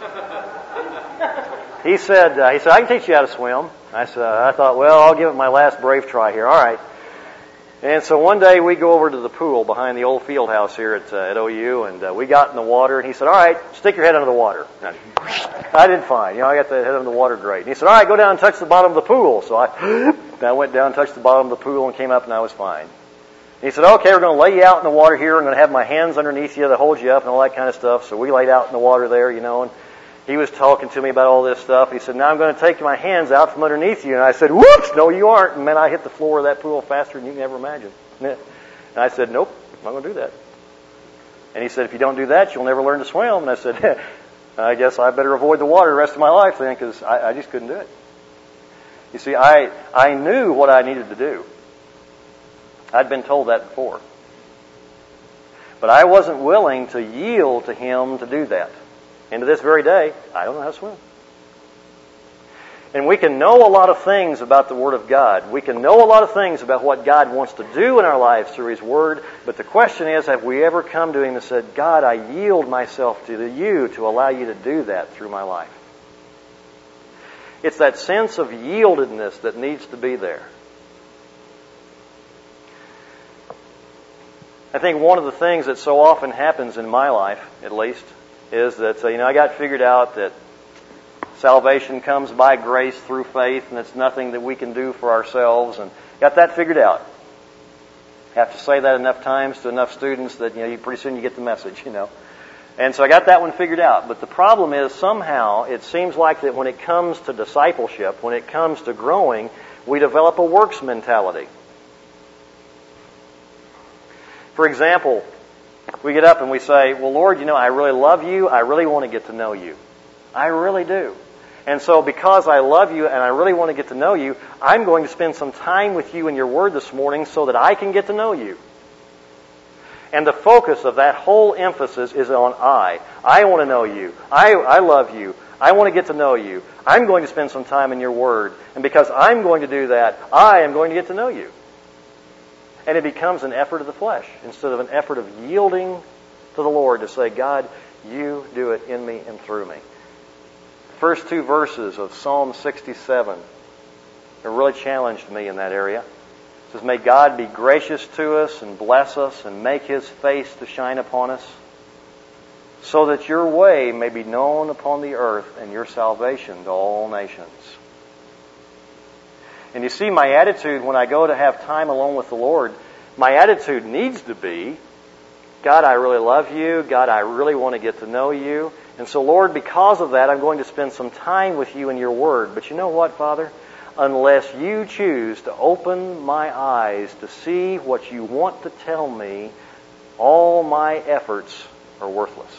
he said, uh, he said, I can teach you how to swim. I said, I thought, well, I'll give it my last brave try here. All right. And so one day we go over to the pool behind the old field house here at, uh, at O U, and uh, we got in the water, and he said, all right, stick your head under the water. And I did fine. You know, I got the head under the water great. And he said, all right, go down and touch the bottom of the pool. So I, I went down, touched the bottom of the pool, and came up, and I was fine. And he said, okay, we're going to lay you out in the water here. I'm going to have my hands underneath you to hold you up and all that kind of stuff. So we laid out in the water there, you know, and he was talking to me about all this stuff. He said, now I'm going to take my hands out from underneath you. And I said, whoops, no, you aren't. And man, I hit the floor of that pool faster than you can ever imagine. And I said, nope, I'm not going to do that. And he said, if you don't do that, you'll never learn to swim. And I said, I guess I better avoid the water the rest of my life then, because I, I just couldn't do it. You see, I, I knew what I needed to do. I'd been told that before. But I wasn't willing to yield to him to do that. And to this very day, I don't know how to swim. And we can know a lot of things about the Word of God. We can know a lot of things about what God wants to do in our lives through His Word. But the question is, have we ever come to Him and said, God, I yield myself to you to allow you to do that through my life? It's that sense of yieldedness that needs to be there. I think one of the things that so often happens in my life, at least, is that, uh, you know, I got figured out that salvation comes by grace through faith, and it's nothing that we can do for ourselves, and got that figured out. Have to say that enough times to enough students that, you know, pretty soon you get the message, you know. And so I got that one figured out. But the problem is, somehow, it seems like that when it comes to discipleship, when it comes to growing, we develop a works mentality. For example, we get up and we say, well, Lord, you know, I really love you. I really want to get to know you. I really do. And so because I love you and I really want to get to know you, I'm going to spend some time with you in your Word this morning so that I can get to know you. And the focus of that whole emphasis is on I. I want to know you. I, I love you. I want to get to know you. I'm going to spend some time in your Word. And because I'm going to do that, I am going to get to know you. And it becomes an effort of the flesh instead of an effort of yielding to the Lord to say, God, you do it in me and through me. The first two verses of Psalm sixty-seven have really challenged me in that area. It says, may God be gracious to us and bless us and make His face to shine upon us, so that your way may be known upon the earth and your salvation to all nations. And you see, my attitude when I go to have time alone with the Lord, my attitude needs to be, God, I really love you. God, I really want to get to know you. And so, Lord, because of that, I'm going to spend some time with you in your Word. But you know what, Father? Unless you choose to open my eyes to see what you want to tell me, all my efforts are worthless.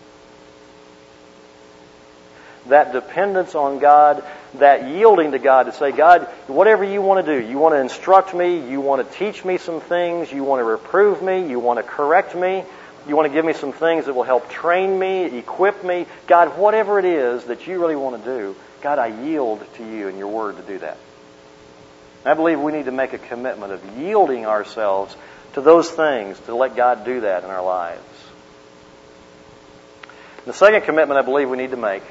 That dependence on God, that yielding to God to say, God, whatever you want to do, you want to instruct me, you want to teach me some things, you want to reprove me, you want to correct me, you want to give me some things that will help train me, equip me. God, whatever it is that you really want to do, God, I yield to you and your Word to do that. I believe we need to make a commitment of yielding ourselves to those things, to let God do that in our lives. The second commitment I believe we need to make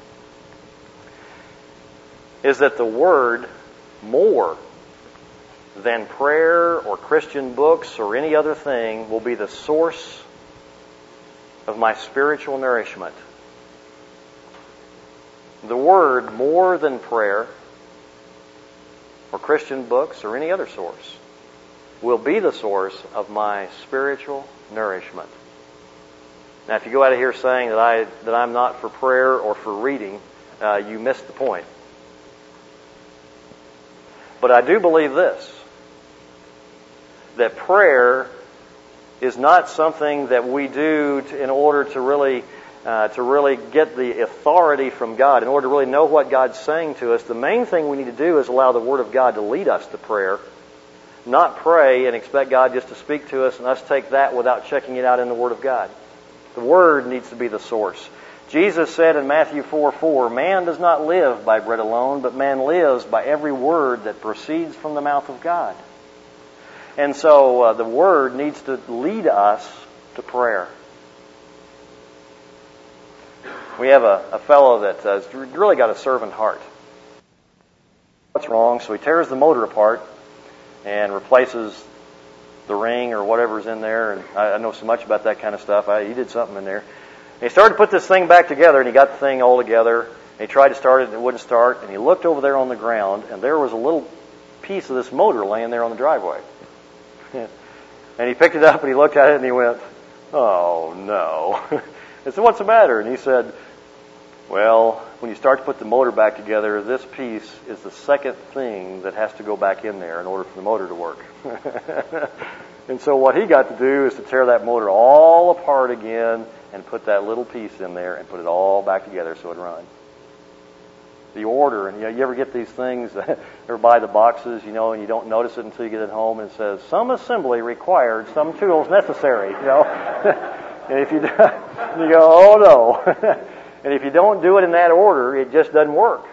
is that the Word, more than prayer or Christian books or any other thing, will be the source of my spiritual nourishment. The Word, more than prayer or Christian books or any other source, will be the source of my spiritual nourishment. Now, if you go out of here saying that I that I'm not for prayer or for reading, uh, you missed the point. But I do believe this, that prayer is not something that we do to, in order to really uh, to really get the authority from God, in order to really know what God's saying to us. The main thing we need to do is allow the Word of God to lead us to prayer, not pray and expect God just to speak to us and us take that without checking it out in the Word of God. The Word needs to be the source. Jesus said in Matthew four four, "Man does not live by bread alone, but man lives by every word that proceeds from the mouth of God." And so uh, the Word needs to lead us to prayer. We have a, a fellow that uh, has really got a servant heart. What's wrong? So he tears the motor apart and replaces the ring or whatever's in there. And I, I know so much about that kind of stuff. I, he did something in there. And he started to put this thing back together, and he got the thing all together. And he tried to start it, and it wouldn't start. And he looked over there on the ground, and there was a little piece of this motor laying there on the driveway. And he picked it up, and he looked at it, and he went, "Oh, no." I said, "What's the matter?" And he said, "Well, when you start to put the motor back together, this piece is the second thing that has to go back in there in order for the motor to work." And so what he got to do is to tear that motor all apart again and put that little piece in there and put it all back together so it'd run. The order, and you know, you ever get these things, or buy the boxes, you know, and you don't notice it until you get it home, and it says, "Some assembly required, some tools necessary," you know. And if you, you go, "Oh no." And if you don't do it in that order, it just doesn't work.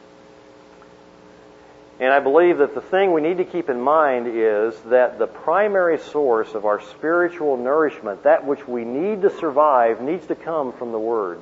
And I believe that the thing we need to keep in mind is that the primary source of our spiritual nourishment, that which we need to survive, needs to come from the Word.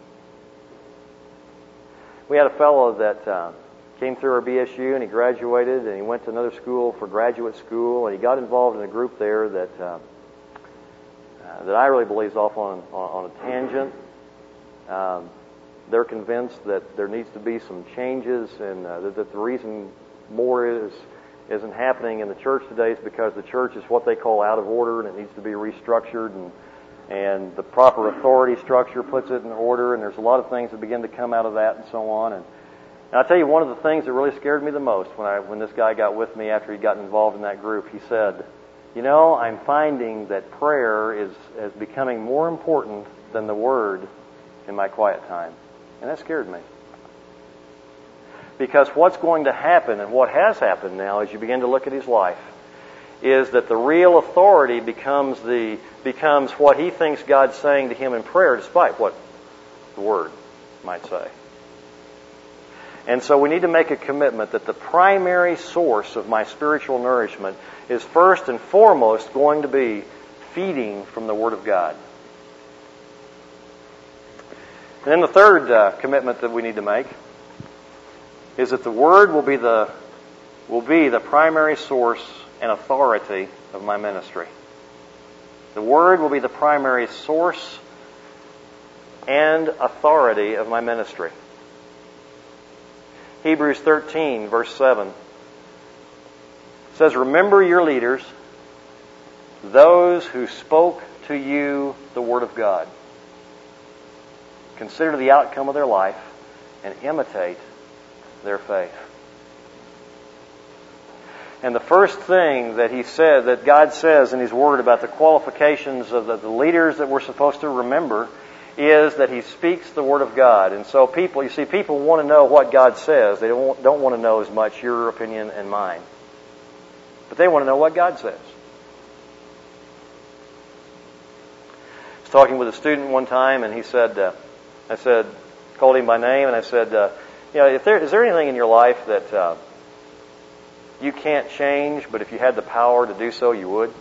We had a fellow that uh, came through our B S U, and he graduated, and he went to another school for graduate school, and he got involved in a group there that uh, uh, that I really believe is off on, on, on a tangent. Um, they're convinced that there needs to be some changes, and uh, that, that the reason more is isn't happening in the church today is because the church is what they call out of order, and it needs to be restructured, and and the proper authority structure puts it in order, and there's a lot of things that begin to come out of that, and so on. And, and I'll tell you, one of the things that really scared me the most when I when this guy got with me after he got involved in that group, he said, "You know, I'm finding that prayer is is becoming more important than the Word in my quiet time." And that scared me. Because what's going to happen, and what has happened now as you begin to look at his life, is that the real authority becomes the becomes what he thinks God's saying to him in prayer, despite what the Word might say. And so we need to make a commitment that the primary source of my spiritual nourishment is first and foremost going to be feeding from the Word of God. And then the third uh, commitment that we need to make is that the Word will be the will be the primary source and authority of my ministry. The Word will be the primary source and authority of my ministry. Hebrews thirteen, verse seven says, "Remember your leaders, those who spoke to you the Word of God. Consider the outcome of their life and imitate their faith." And the first thing that he said, that God says in His Word about the qualifications of the, the leaders that we're supposed to remember, is that He speaks the Word of God. And so people, you see, people want to know what God says. They don't, don't want to know as much your opinion and mine. But they want to know what God says. I was talking with a student one time, and he said, uh, I said, called him by name, and I said, uh, you know, if there, is there anything in your life that uh, you can't change, but if you had the power to do so, you would?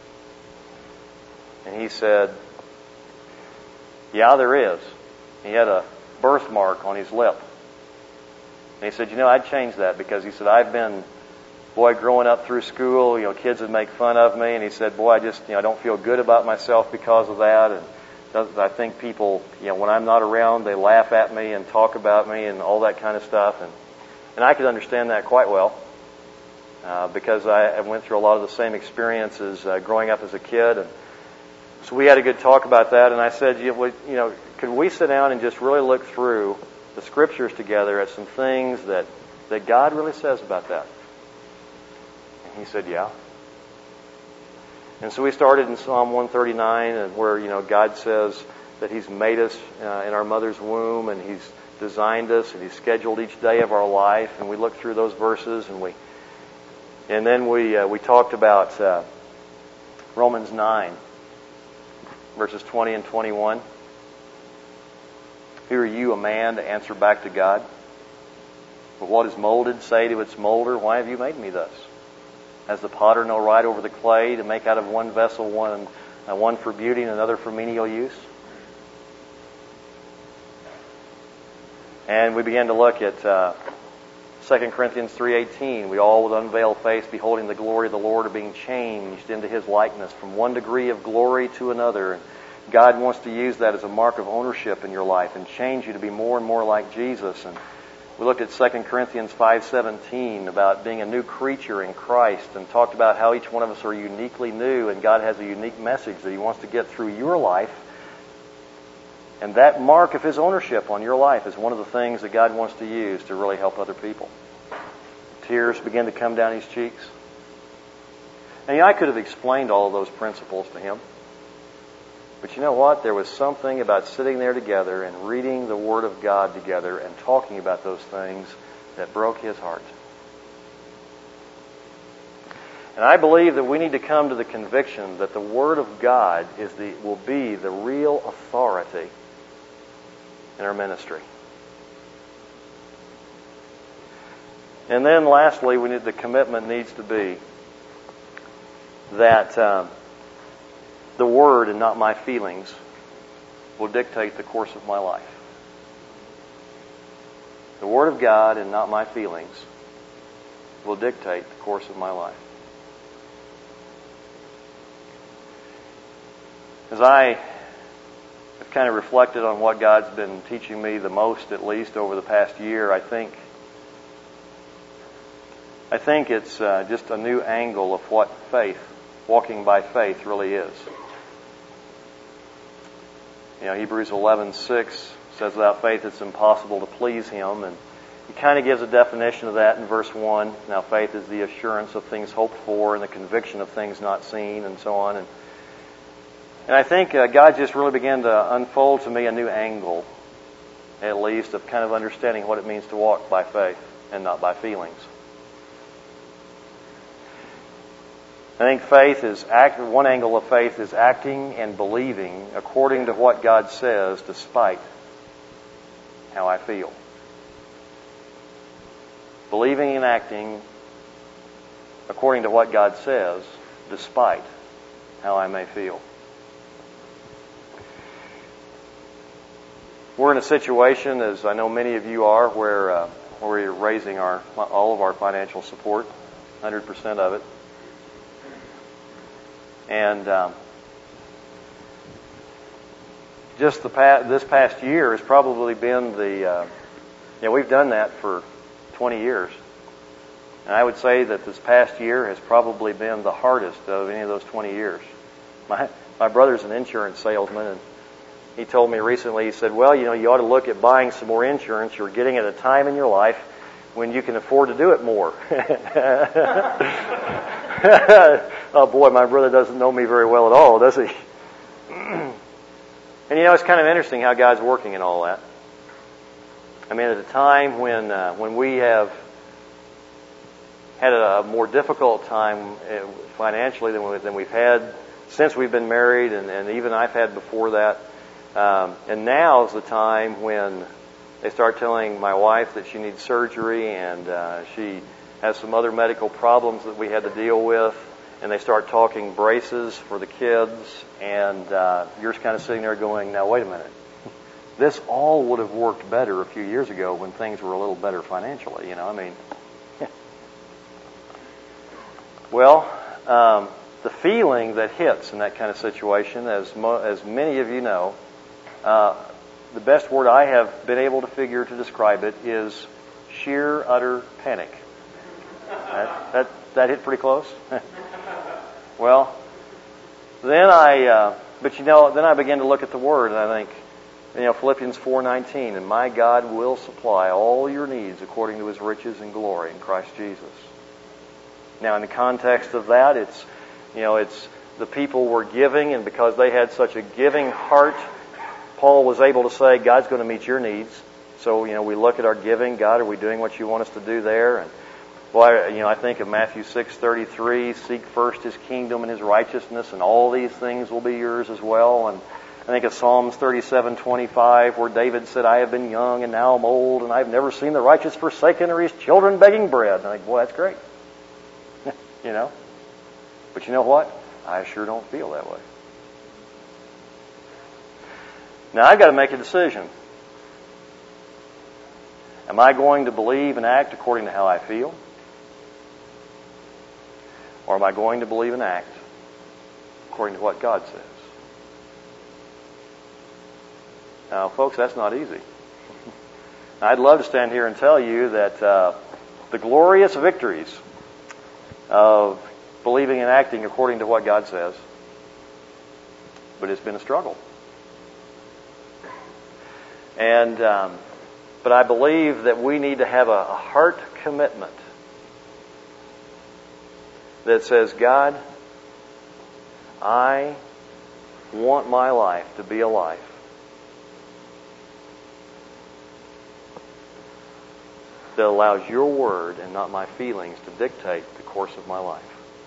And he said, yeah, there is. He had a birthmark on his lip. And he said, you know, I'd change that, because he said, I've been, boy, growing up through school, you know, kids would make fun of me, and he said, boy, I just, you know, I don't feel good about myself because of that, and I think people, you know, when I'm not around, they laugh at me and talk about me and all that kind of stuff. And, and I could understand that quite well uh, because I, I went through a lot of the same experiences uh, growing up as a kid. And So we had a good talk about that, and I said, you know, could we sit down and just really look through the Scriptures together at some things that, that God really says about that? And he said, yeah. And so we started in Psalm one thirty-nine, and where, you know, God says that He's made us uh, in our mother's womb, and He's designed us, and He's scheduled each day of our life. And we looked through those verses, and we, and then we uh, we talked about uh, Romans nine, verses twenty and twenty-one. Who are you, a man, to answer back to God? But what is molded, say to its molder, why have you made me thus? Has the potter no right over the clay to make out of one vessel one uh, one for beauty and another for menial use? And we began to look at uh, Second Corinthians three eighteen. We all with unveiled face, beholding the glory of the Lord, are being changed into His likeness from one degree of glory to another. And God wants to use that as a mark of ownership in your life and change you to be more and more like Jesus. And we looked at Second Corinthians five seventeen about being a new creature in Christ, and talked about how each one of us are uniquely new, and God has a unique message that He wants to get through your life. And that mark of His ownership on your life is one of the things that God wants to use to really help other people. Tears begin to come down His cheeks. And you know, I could have explained all of those principles to him. But you know what? There was something about sitting there together and reading the Word of God together and talking about those things that broke his heart. And I believe that we need to come to the conviction that the Word of God is the will be the real authority in our ministry. And then lastly, we need, the commitment needs to be that um, the Word and not my feelings will dictate the course of my life. The Word of God and not my feelings will dictate the course of my life. As I have kind of reflected on what God's been teaching me the most, at least over the past year, I think I think it's uh, just a new angle of what faith, walking by faith, really is. You know, Hebrews eleven six says without faith it's impossible to please Him, and He kind of gives a definition of that in verse one. Now faith is the assurance of things hoped for and the conviction of things not seen, and so on. And, and I think uh, God just really began to unfold to me a new angle, at least, of kind of understanding what it means to walk by faith and not by feelings. I think faith is act. One angle of faith is acting and believing according to what God says, despite how I feel. Believing and acting according to what God says, despite how I may feel. We're in a situation, as I know many of you are, where uh, where we're raising our all of our financial support, one hundred percent of it. And um, just the past, this past year has probably been the, uh, you know, we've done that for twenty years. And I would say that this past year has probably been the hardest of any of those twenty years. My, my brother's an insurance salesman, and he told me recently, he said, well, you know, you ought to look at buying some more insurance. You're getting at a time in your life when you can afford to do it more. Oh boy, my brother doesn't know me very well at all, does he? And you know, it's kind of interesting how God's working in all that. I mean, at a time when uh, when we have had a more difficult time financially than, we, than we've had since we've been married, and, and even I've had before that. Um, and now is the time when they start telling my wife that she needs surgery, and uh, she has some other medical problems that we had to deal with, and they start talking braces for the kids, and uh, you're just kind of sitting there going, now wait a minute. This all would have worked better a few years ago when things were a little better financially, you know, I mean. Well, um, the feeling that hits in that kind of situation, as mo- as many of you know, uh, the best word I have been able to figure to describe it is sheer, utter panic. That, that, that hit pretty close? Well, then I uh, But you know, then I began to look at the Word, and I think, you know, Philippians four nineteen, and my God will supply all your needs according to His riches and glory in Christ Jesus. Now, in the context of that, it's, you know, it's the people were giving, and because they had such a giving heart, Paul was able to say, God's going to meet your needs. So, you know, we look at our giving. God, are we doing what you want us to do there? And, well, I, you know, I think of Matthew six thirty-three, seek first His kingdom and His righteousness, and all these things will be yours as well. And I think of Psalms thirty-seven twenty-five, where David said, I have been young and now I'm old, and I've never seen the righteous forsaken or his children begging bread. And I think, boy, that's great. You know? But you know what? I sure don't feel that way. Now, I've got to make a decision. Am I going to believe and act according to how I feel? Or am I going to believe and act according to what God says? Now, folks, that's not easy. I'd love to stand here and tell you that uh, the glorious victories of believing and acting according to what God says, but it's been a struggle. And um, but I believe that we need to have a, a heart commitment that says, God, I want my life to be a life that allows your word and not my feelings to dictate the course of my life.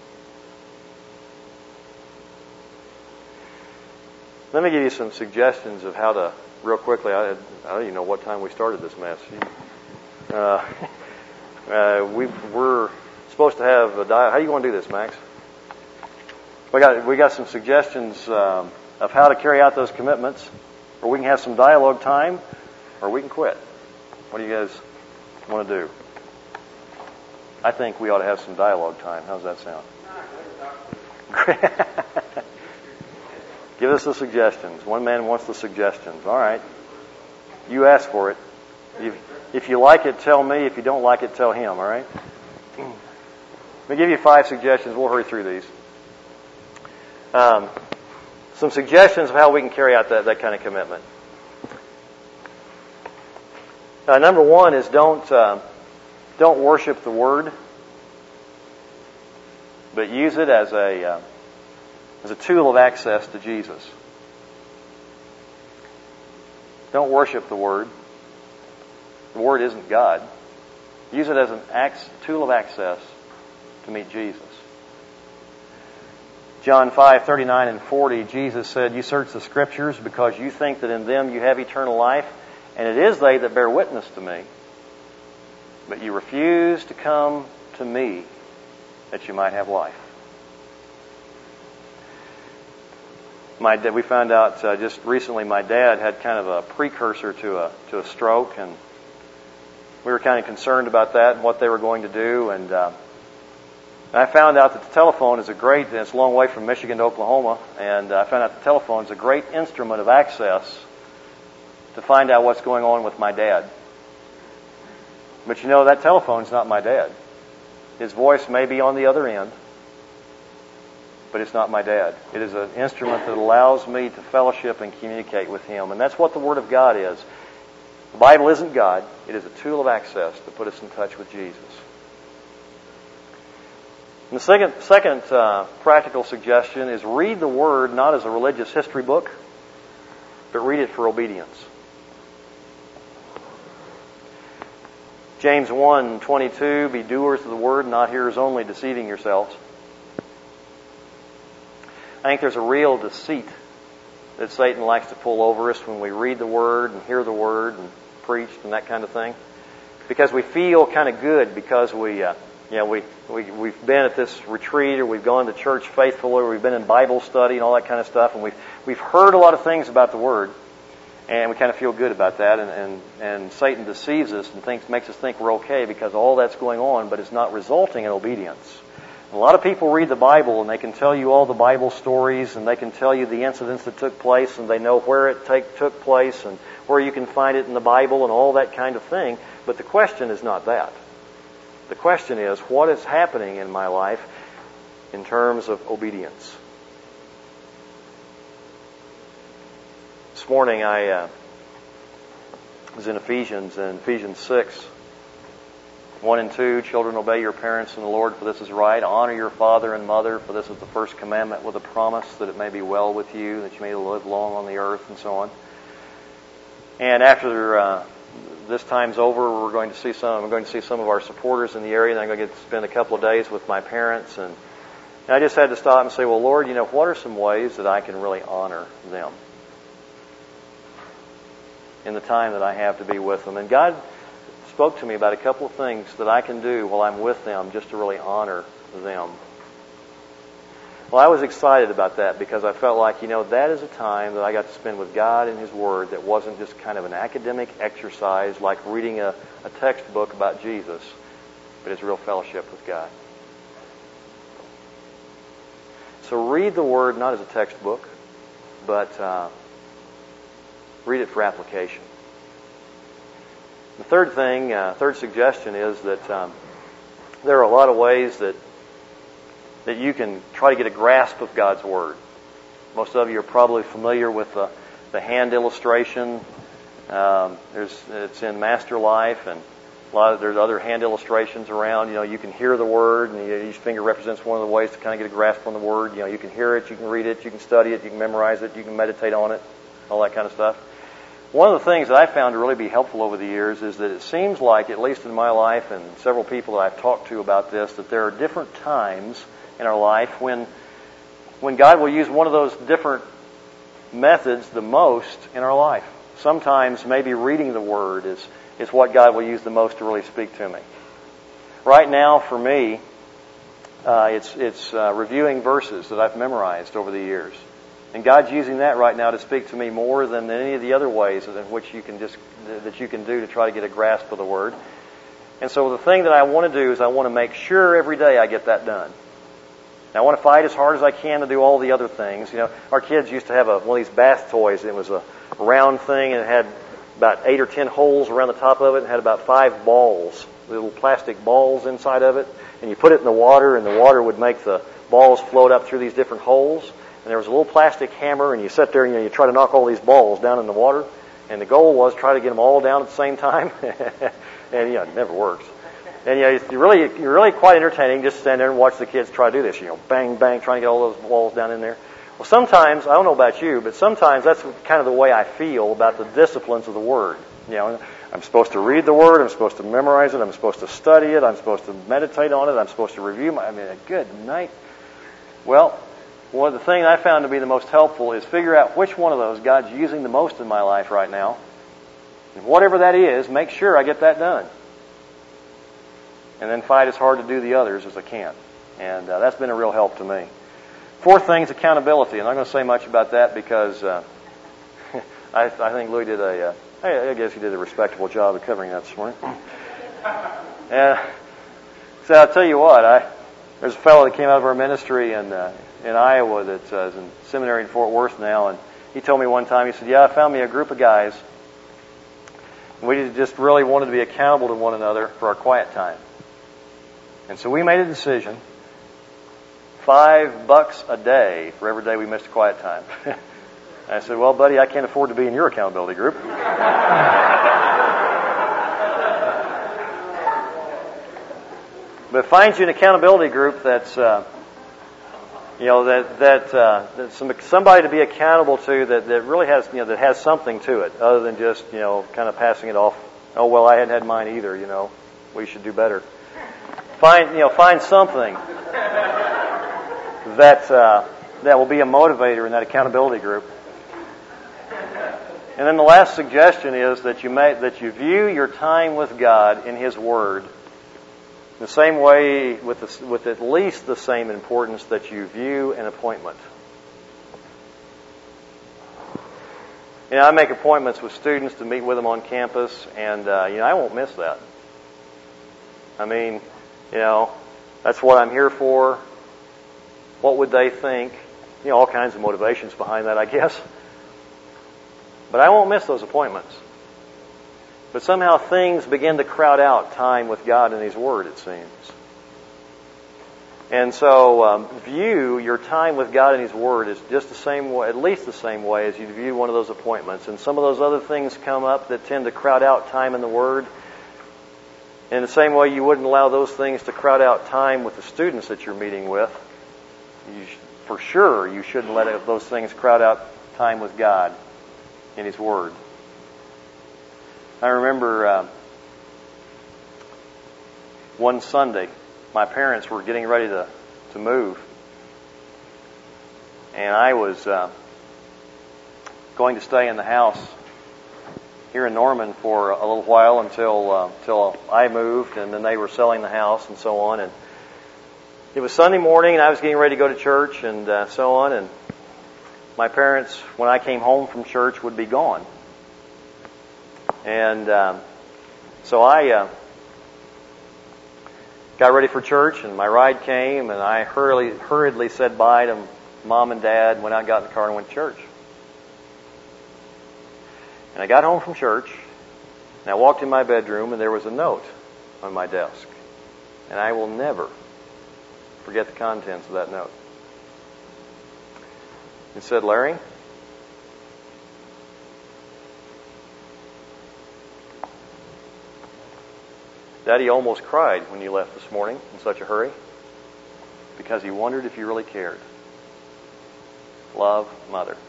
Let me give you some suggestions of how to, real quickly, I, I don't even know what time we started this mess. Uh, uh, we, we're supposed to have a dialogue. How do you want to do this, Max? We got we got some suggestions um, of how to carry out those commitments, or we can have some dialogue time, or we can quit. What do you guys want to do? I think we ought to have some dialogue time. How's that sound? Give us the suggestions. One man wants the suggestions. All right. You ask for it. If, if you like it, tell me. If you don't like it, tell him. All right? Let me give you five suggestions. We'll hurry through these. Um, some suggestions of how we can carry out that, that kind of commitment. Uh, number one is don't uh, don't worship the Word, but use it as a uh, as a tool of access to Jesus. Don't worship the Word. The Word isn't God. Use it as an ac- tool of access to meet Jesus. John five thirty-nine and forty, Jesus said, "You search the Scriptures because you think that in them you have eternal life, and it is they that bear witness to me. But you refuse to come to me that you might have life." My dad, we found out uh, just recently my dad had kind of a precursor to a to a stroke, and we were kind of concerned about that and what they were going to do. And uh, I found out that the telephone is a great, and it's a long way from Michigan to Oklahoma, and I found out the telephone is a great instrument of access to find out what's going on with my dad. But you know, that telephone's not my dad. His voice may be on the other end, but it's not my dad. It is an instrument that allows me to fellowship and communicate with him. And that's what the Word of God is. The Bible isn't God. It is a tool of access to put us in touch with Jesus. And the second, second uh, practical suggestion is read the Word not as a religious history book, but read it for obedience. James one twenty-two, "Be doers of the Word, not hearers only, deceiving yourselves." I think there's a real deceit that Satan likes to pull over us when we read the Word and hear the Word and preached and that kind of thing, because we feel kind of good because we, uh, you know, we, we we've been at this retreat, or we've gone to church faithfully, or we've been in Bible study and all that kind of stuff, and we've we've heard a lot of things about the Word, and we kind of feel good about that, and and, and Satan deceives us and thinks makes us think we're okay because all that's going on, but it's not resulting in obedience. A lot of people read the Bible and they can tell you all the Bible stories, and they can tell you the incidents that took place, and they know where it take, took place and where you can find it in the Bible and all that kind of thing. But the question is not that. The question is, what is happening in my life in terms of obedience? This morning I uh, was in Ephesians, and Ephesians six, one and two, children, obey your parents in the Lord, for this is right. Honor your father and mother, for this is the first commandment with a promise that it may be well with you, that you may live long on the earth, and so on. And after uh, this time's over, we're going to see some. I'm going to see some of our supporters in the area, and I'm going to get to spend a couple of days with my parents. And, and I just had to stop and say, well, Lord, you know, what are some ways that I can really honor them in the time that I have to be with them? And God spoke to me about a couple of things that I can do while I'm with them just to really honor them. Well, I was excited about that because I felt like, you know, that is a time that I got to spend with God and His Word that wasn't just kind of an academic exercise like reading a, a textbook about Jesus, but it's real fellowship with God. So read the Word not as a textbook, but uh, read it for application. The third thing, uh, third suggestion is that um, there are a lot of ways that that you can try to get a grasp of God's Word. Most of you are probably familiar with the, the hand illustration. Um, there's it's in Master Life, and a lot of there's other hand illustrations around. You know, you can hear the Word, and you, each finger represents one of the ways to kind of get a grasp on the Word. You know, you can hear it, you can read it, you can study it, you can memorize it, you can meditate on it, all that kind of stuff. One of the things that I found to really be helpful over the years is that it seems like, at least in my life and several people that I've talked to about this, that there are different times in our life when when God will use one of those different methods the most in our life. Sometimes maybe reading the Word is, is what God will use the most to really speak to me. Right now, for me, uh, it's it's uh, reviewing verses that I've memorized over the years. And God's using that right now to speak to me more than any of the other ways in which you can just that you can do to try to get a grasp of the Word. And so the thing that I want to do is I want to make sure every day I get that done. Now, I want to fight as hard as I can to do all the other things. You know, our kids used to have a, one of these bath toys. It was a round thing, and it had about eight or ten holes around the top of it, and had about five balls, little plastic balls inside of it. And you put it in the water, and the water would make the balls float up through these different holes. And there was a little plastic hammer, and you sit there and you, know, you try to knock all these balls down in the water. And the goal was try to get them all down at the same time. And, you know, it never works. And, you know, it's really, you're really quite entertaining just to stand there and watch the kids try to do this. You know, bang, bang, trying to get all those balls down in there. Well, sometimes, I don't know about you, but sometimes that's kind of the way I feel about the disciplines of the Word. You know, I'm supposed to read the Word, I'm supposed to memorize it, I'm supposed to study it, I'm supposed to meditate on it, I'm supposed to review my, I mean, good night. Well, one of the things I found to be the most helpful is figure out which one of those God's using the most in my life right now. And whatever that is, make sure I get that done. And then fight as hard to do the others as I can. And uh, that's been a real help to me. Fourth thing is accountability. And I'm not going to say much about that because uh, I, I think Louis did a, uh, I, I guess he did a respectable job of covering that this morning. And so I'll tell you what, I there's a fellow that came out of our ministry in, uh, in Iowa that uh, is in seminary in Fort Worth now, and he told me one time, he said, yeah, I found me a group of guys, and we just really wanted to be accountable to one another for our quiet time. And so we made a decision, five bucks a day for every day we missed a quiet time. I said, well, buddy, I can't afford to be in your accountability group. But find you an accountability group that's, uh, you know, that that, uh, that some, somebody to be accountable to that, that really has, you know, that has something to it other than just, you know, kind of passing it off. Oh well, I hadn't had mine either. You know, we should do better. Find, you know, find something that uh, that will be a motivator in that accountability group. And then the last suggestion is that you may, that you view your time with God in His Word the same way, with the, with at least the same importance that you view an appointment. You know, I make appointments with students to meet with them on campus, and uh, you know, I won't miss that. I mean, you know, that's what I'm here for. What would they think? You know, all kinds of motivations behind that, I guess. But I won't miss those appointments. But somehow things begin to crowd out time with God and His Word, it seems. And so um, view your time with God and His Word as just the same way, at least the same way as you view one of those appointments. And some of those other things come up that tend to crowd out time in the Word. In the same way you wouldn't allow those things to crowd out time with the students that you're meeting with, you sh- for sure you shouldn't let those things crowd out time with God in His Word. I remember uh, one Sunday, my parents were getting ready to, to move. And I was uh, going to stay in the house here in Norman for a little while until uh, until I moved, and then they were selling the house and so on. And it was Sunday morning, and I was getting ready to go to church and uh, so on. And my parents, when I came home from church, would be gone. And um, so I... Uh, Got ready for church, and my ride came, and I hurriedly, hurriedly said bye to Mom and Dad, went out, got in the car, and went to church. And I got home from church, and I walked in my bedroom, and there was a note on my desk. And I will never forget the contents of that note. It said, "Larry, Daddy almost cried when you left this morning in such a hurry because he wondered if you really cared. Love, Mother."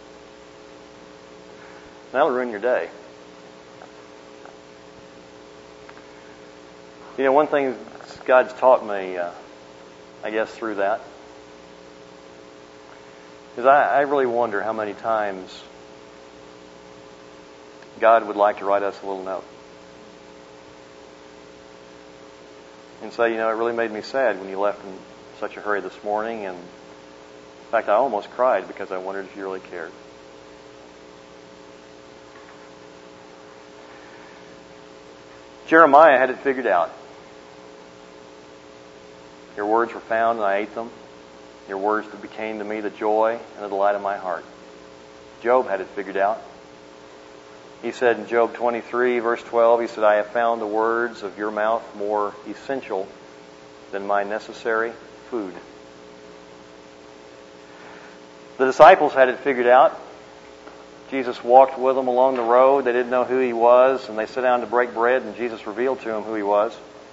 That'll ruin your day. You know, one thing God's taught me, uh, I guess, through that is I, I really wonder how many times God would like to write us a little note and say, you know, it really made me sad when you left in such a hurry this morning, and in fact, I almost cried because I wondered if you really cared. Jeremiah had it figured out. Your words were found, and I ate them. Your words became to me the joy and the delight of my heart. Job had it figured out. He said in Job twenty-three, verse twelve, he said, "I have found the words of your mouth more essential than my necessary food." The disciples had it figured out. Jesus walked with them along the road. They didn't know who He was, and they sat down to break bread, and Jesus revealed to them who He was.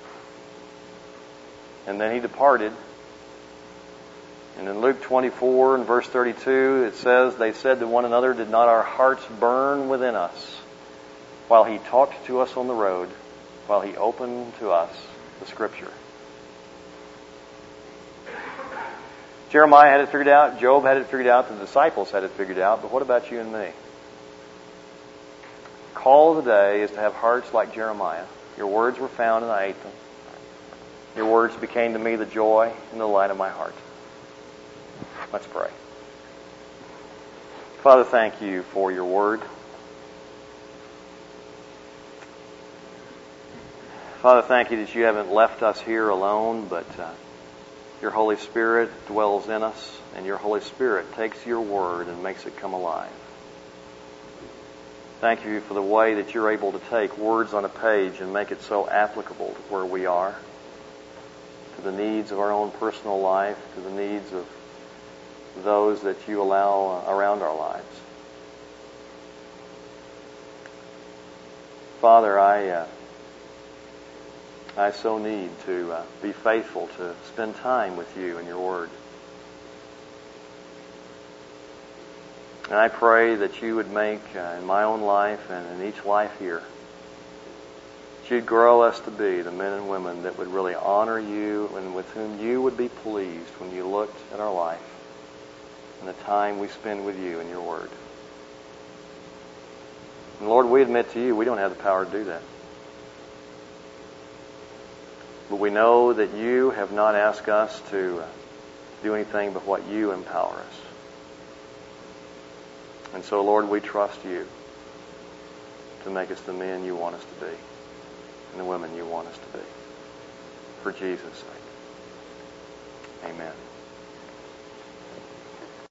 And then He departed. And in Luke twenty-four and verse thirty-two, it says, "They said to one another, 'Did not our hearts burn within us while He talked to us on the road, while He opened to us the Scripture?'" Jeremiah had it figured out. Job had it figured out. The disciples had it figured out. But what about you and me? The call of the day is to have hearts like Jeremiah. Your words were found, and I ate them. Your words became to me the joy and the light of my heart. Let's pray. Father, thank You for Your Word. Father, thank You that You haven't left us here alone, but uh, Your Holy Spirit dwells in us, and Your Holy Spirit takes Your Word and makes it come alive. Thank You for the way that You're able to take words on a page and make it so applicable to where we are, to the needs of our own personal life, to the needs of those that You allow uh, around our lives. Father, I uh, I so need to uh, be faithful to spend time with You and Your Word. And I pray that You would make uh, in my own life and in each life here, that You'd grow us to be the men and women that would really honor You and with whom You would be pleased when You looked at our life and the time we spend with You and Your Word. And Lord, we admit to You we don't have the power to do that. But we know that You have not asked us to do anything but what You empower us. And so, Lord, we trust You to make us the men You want us to be and the women You want us to be. For Jesus' sake. Amen.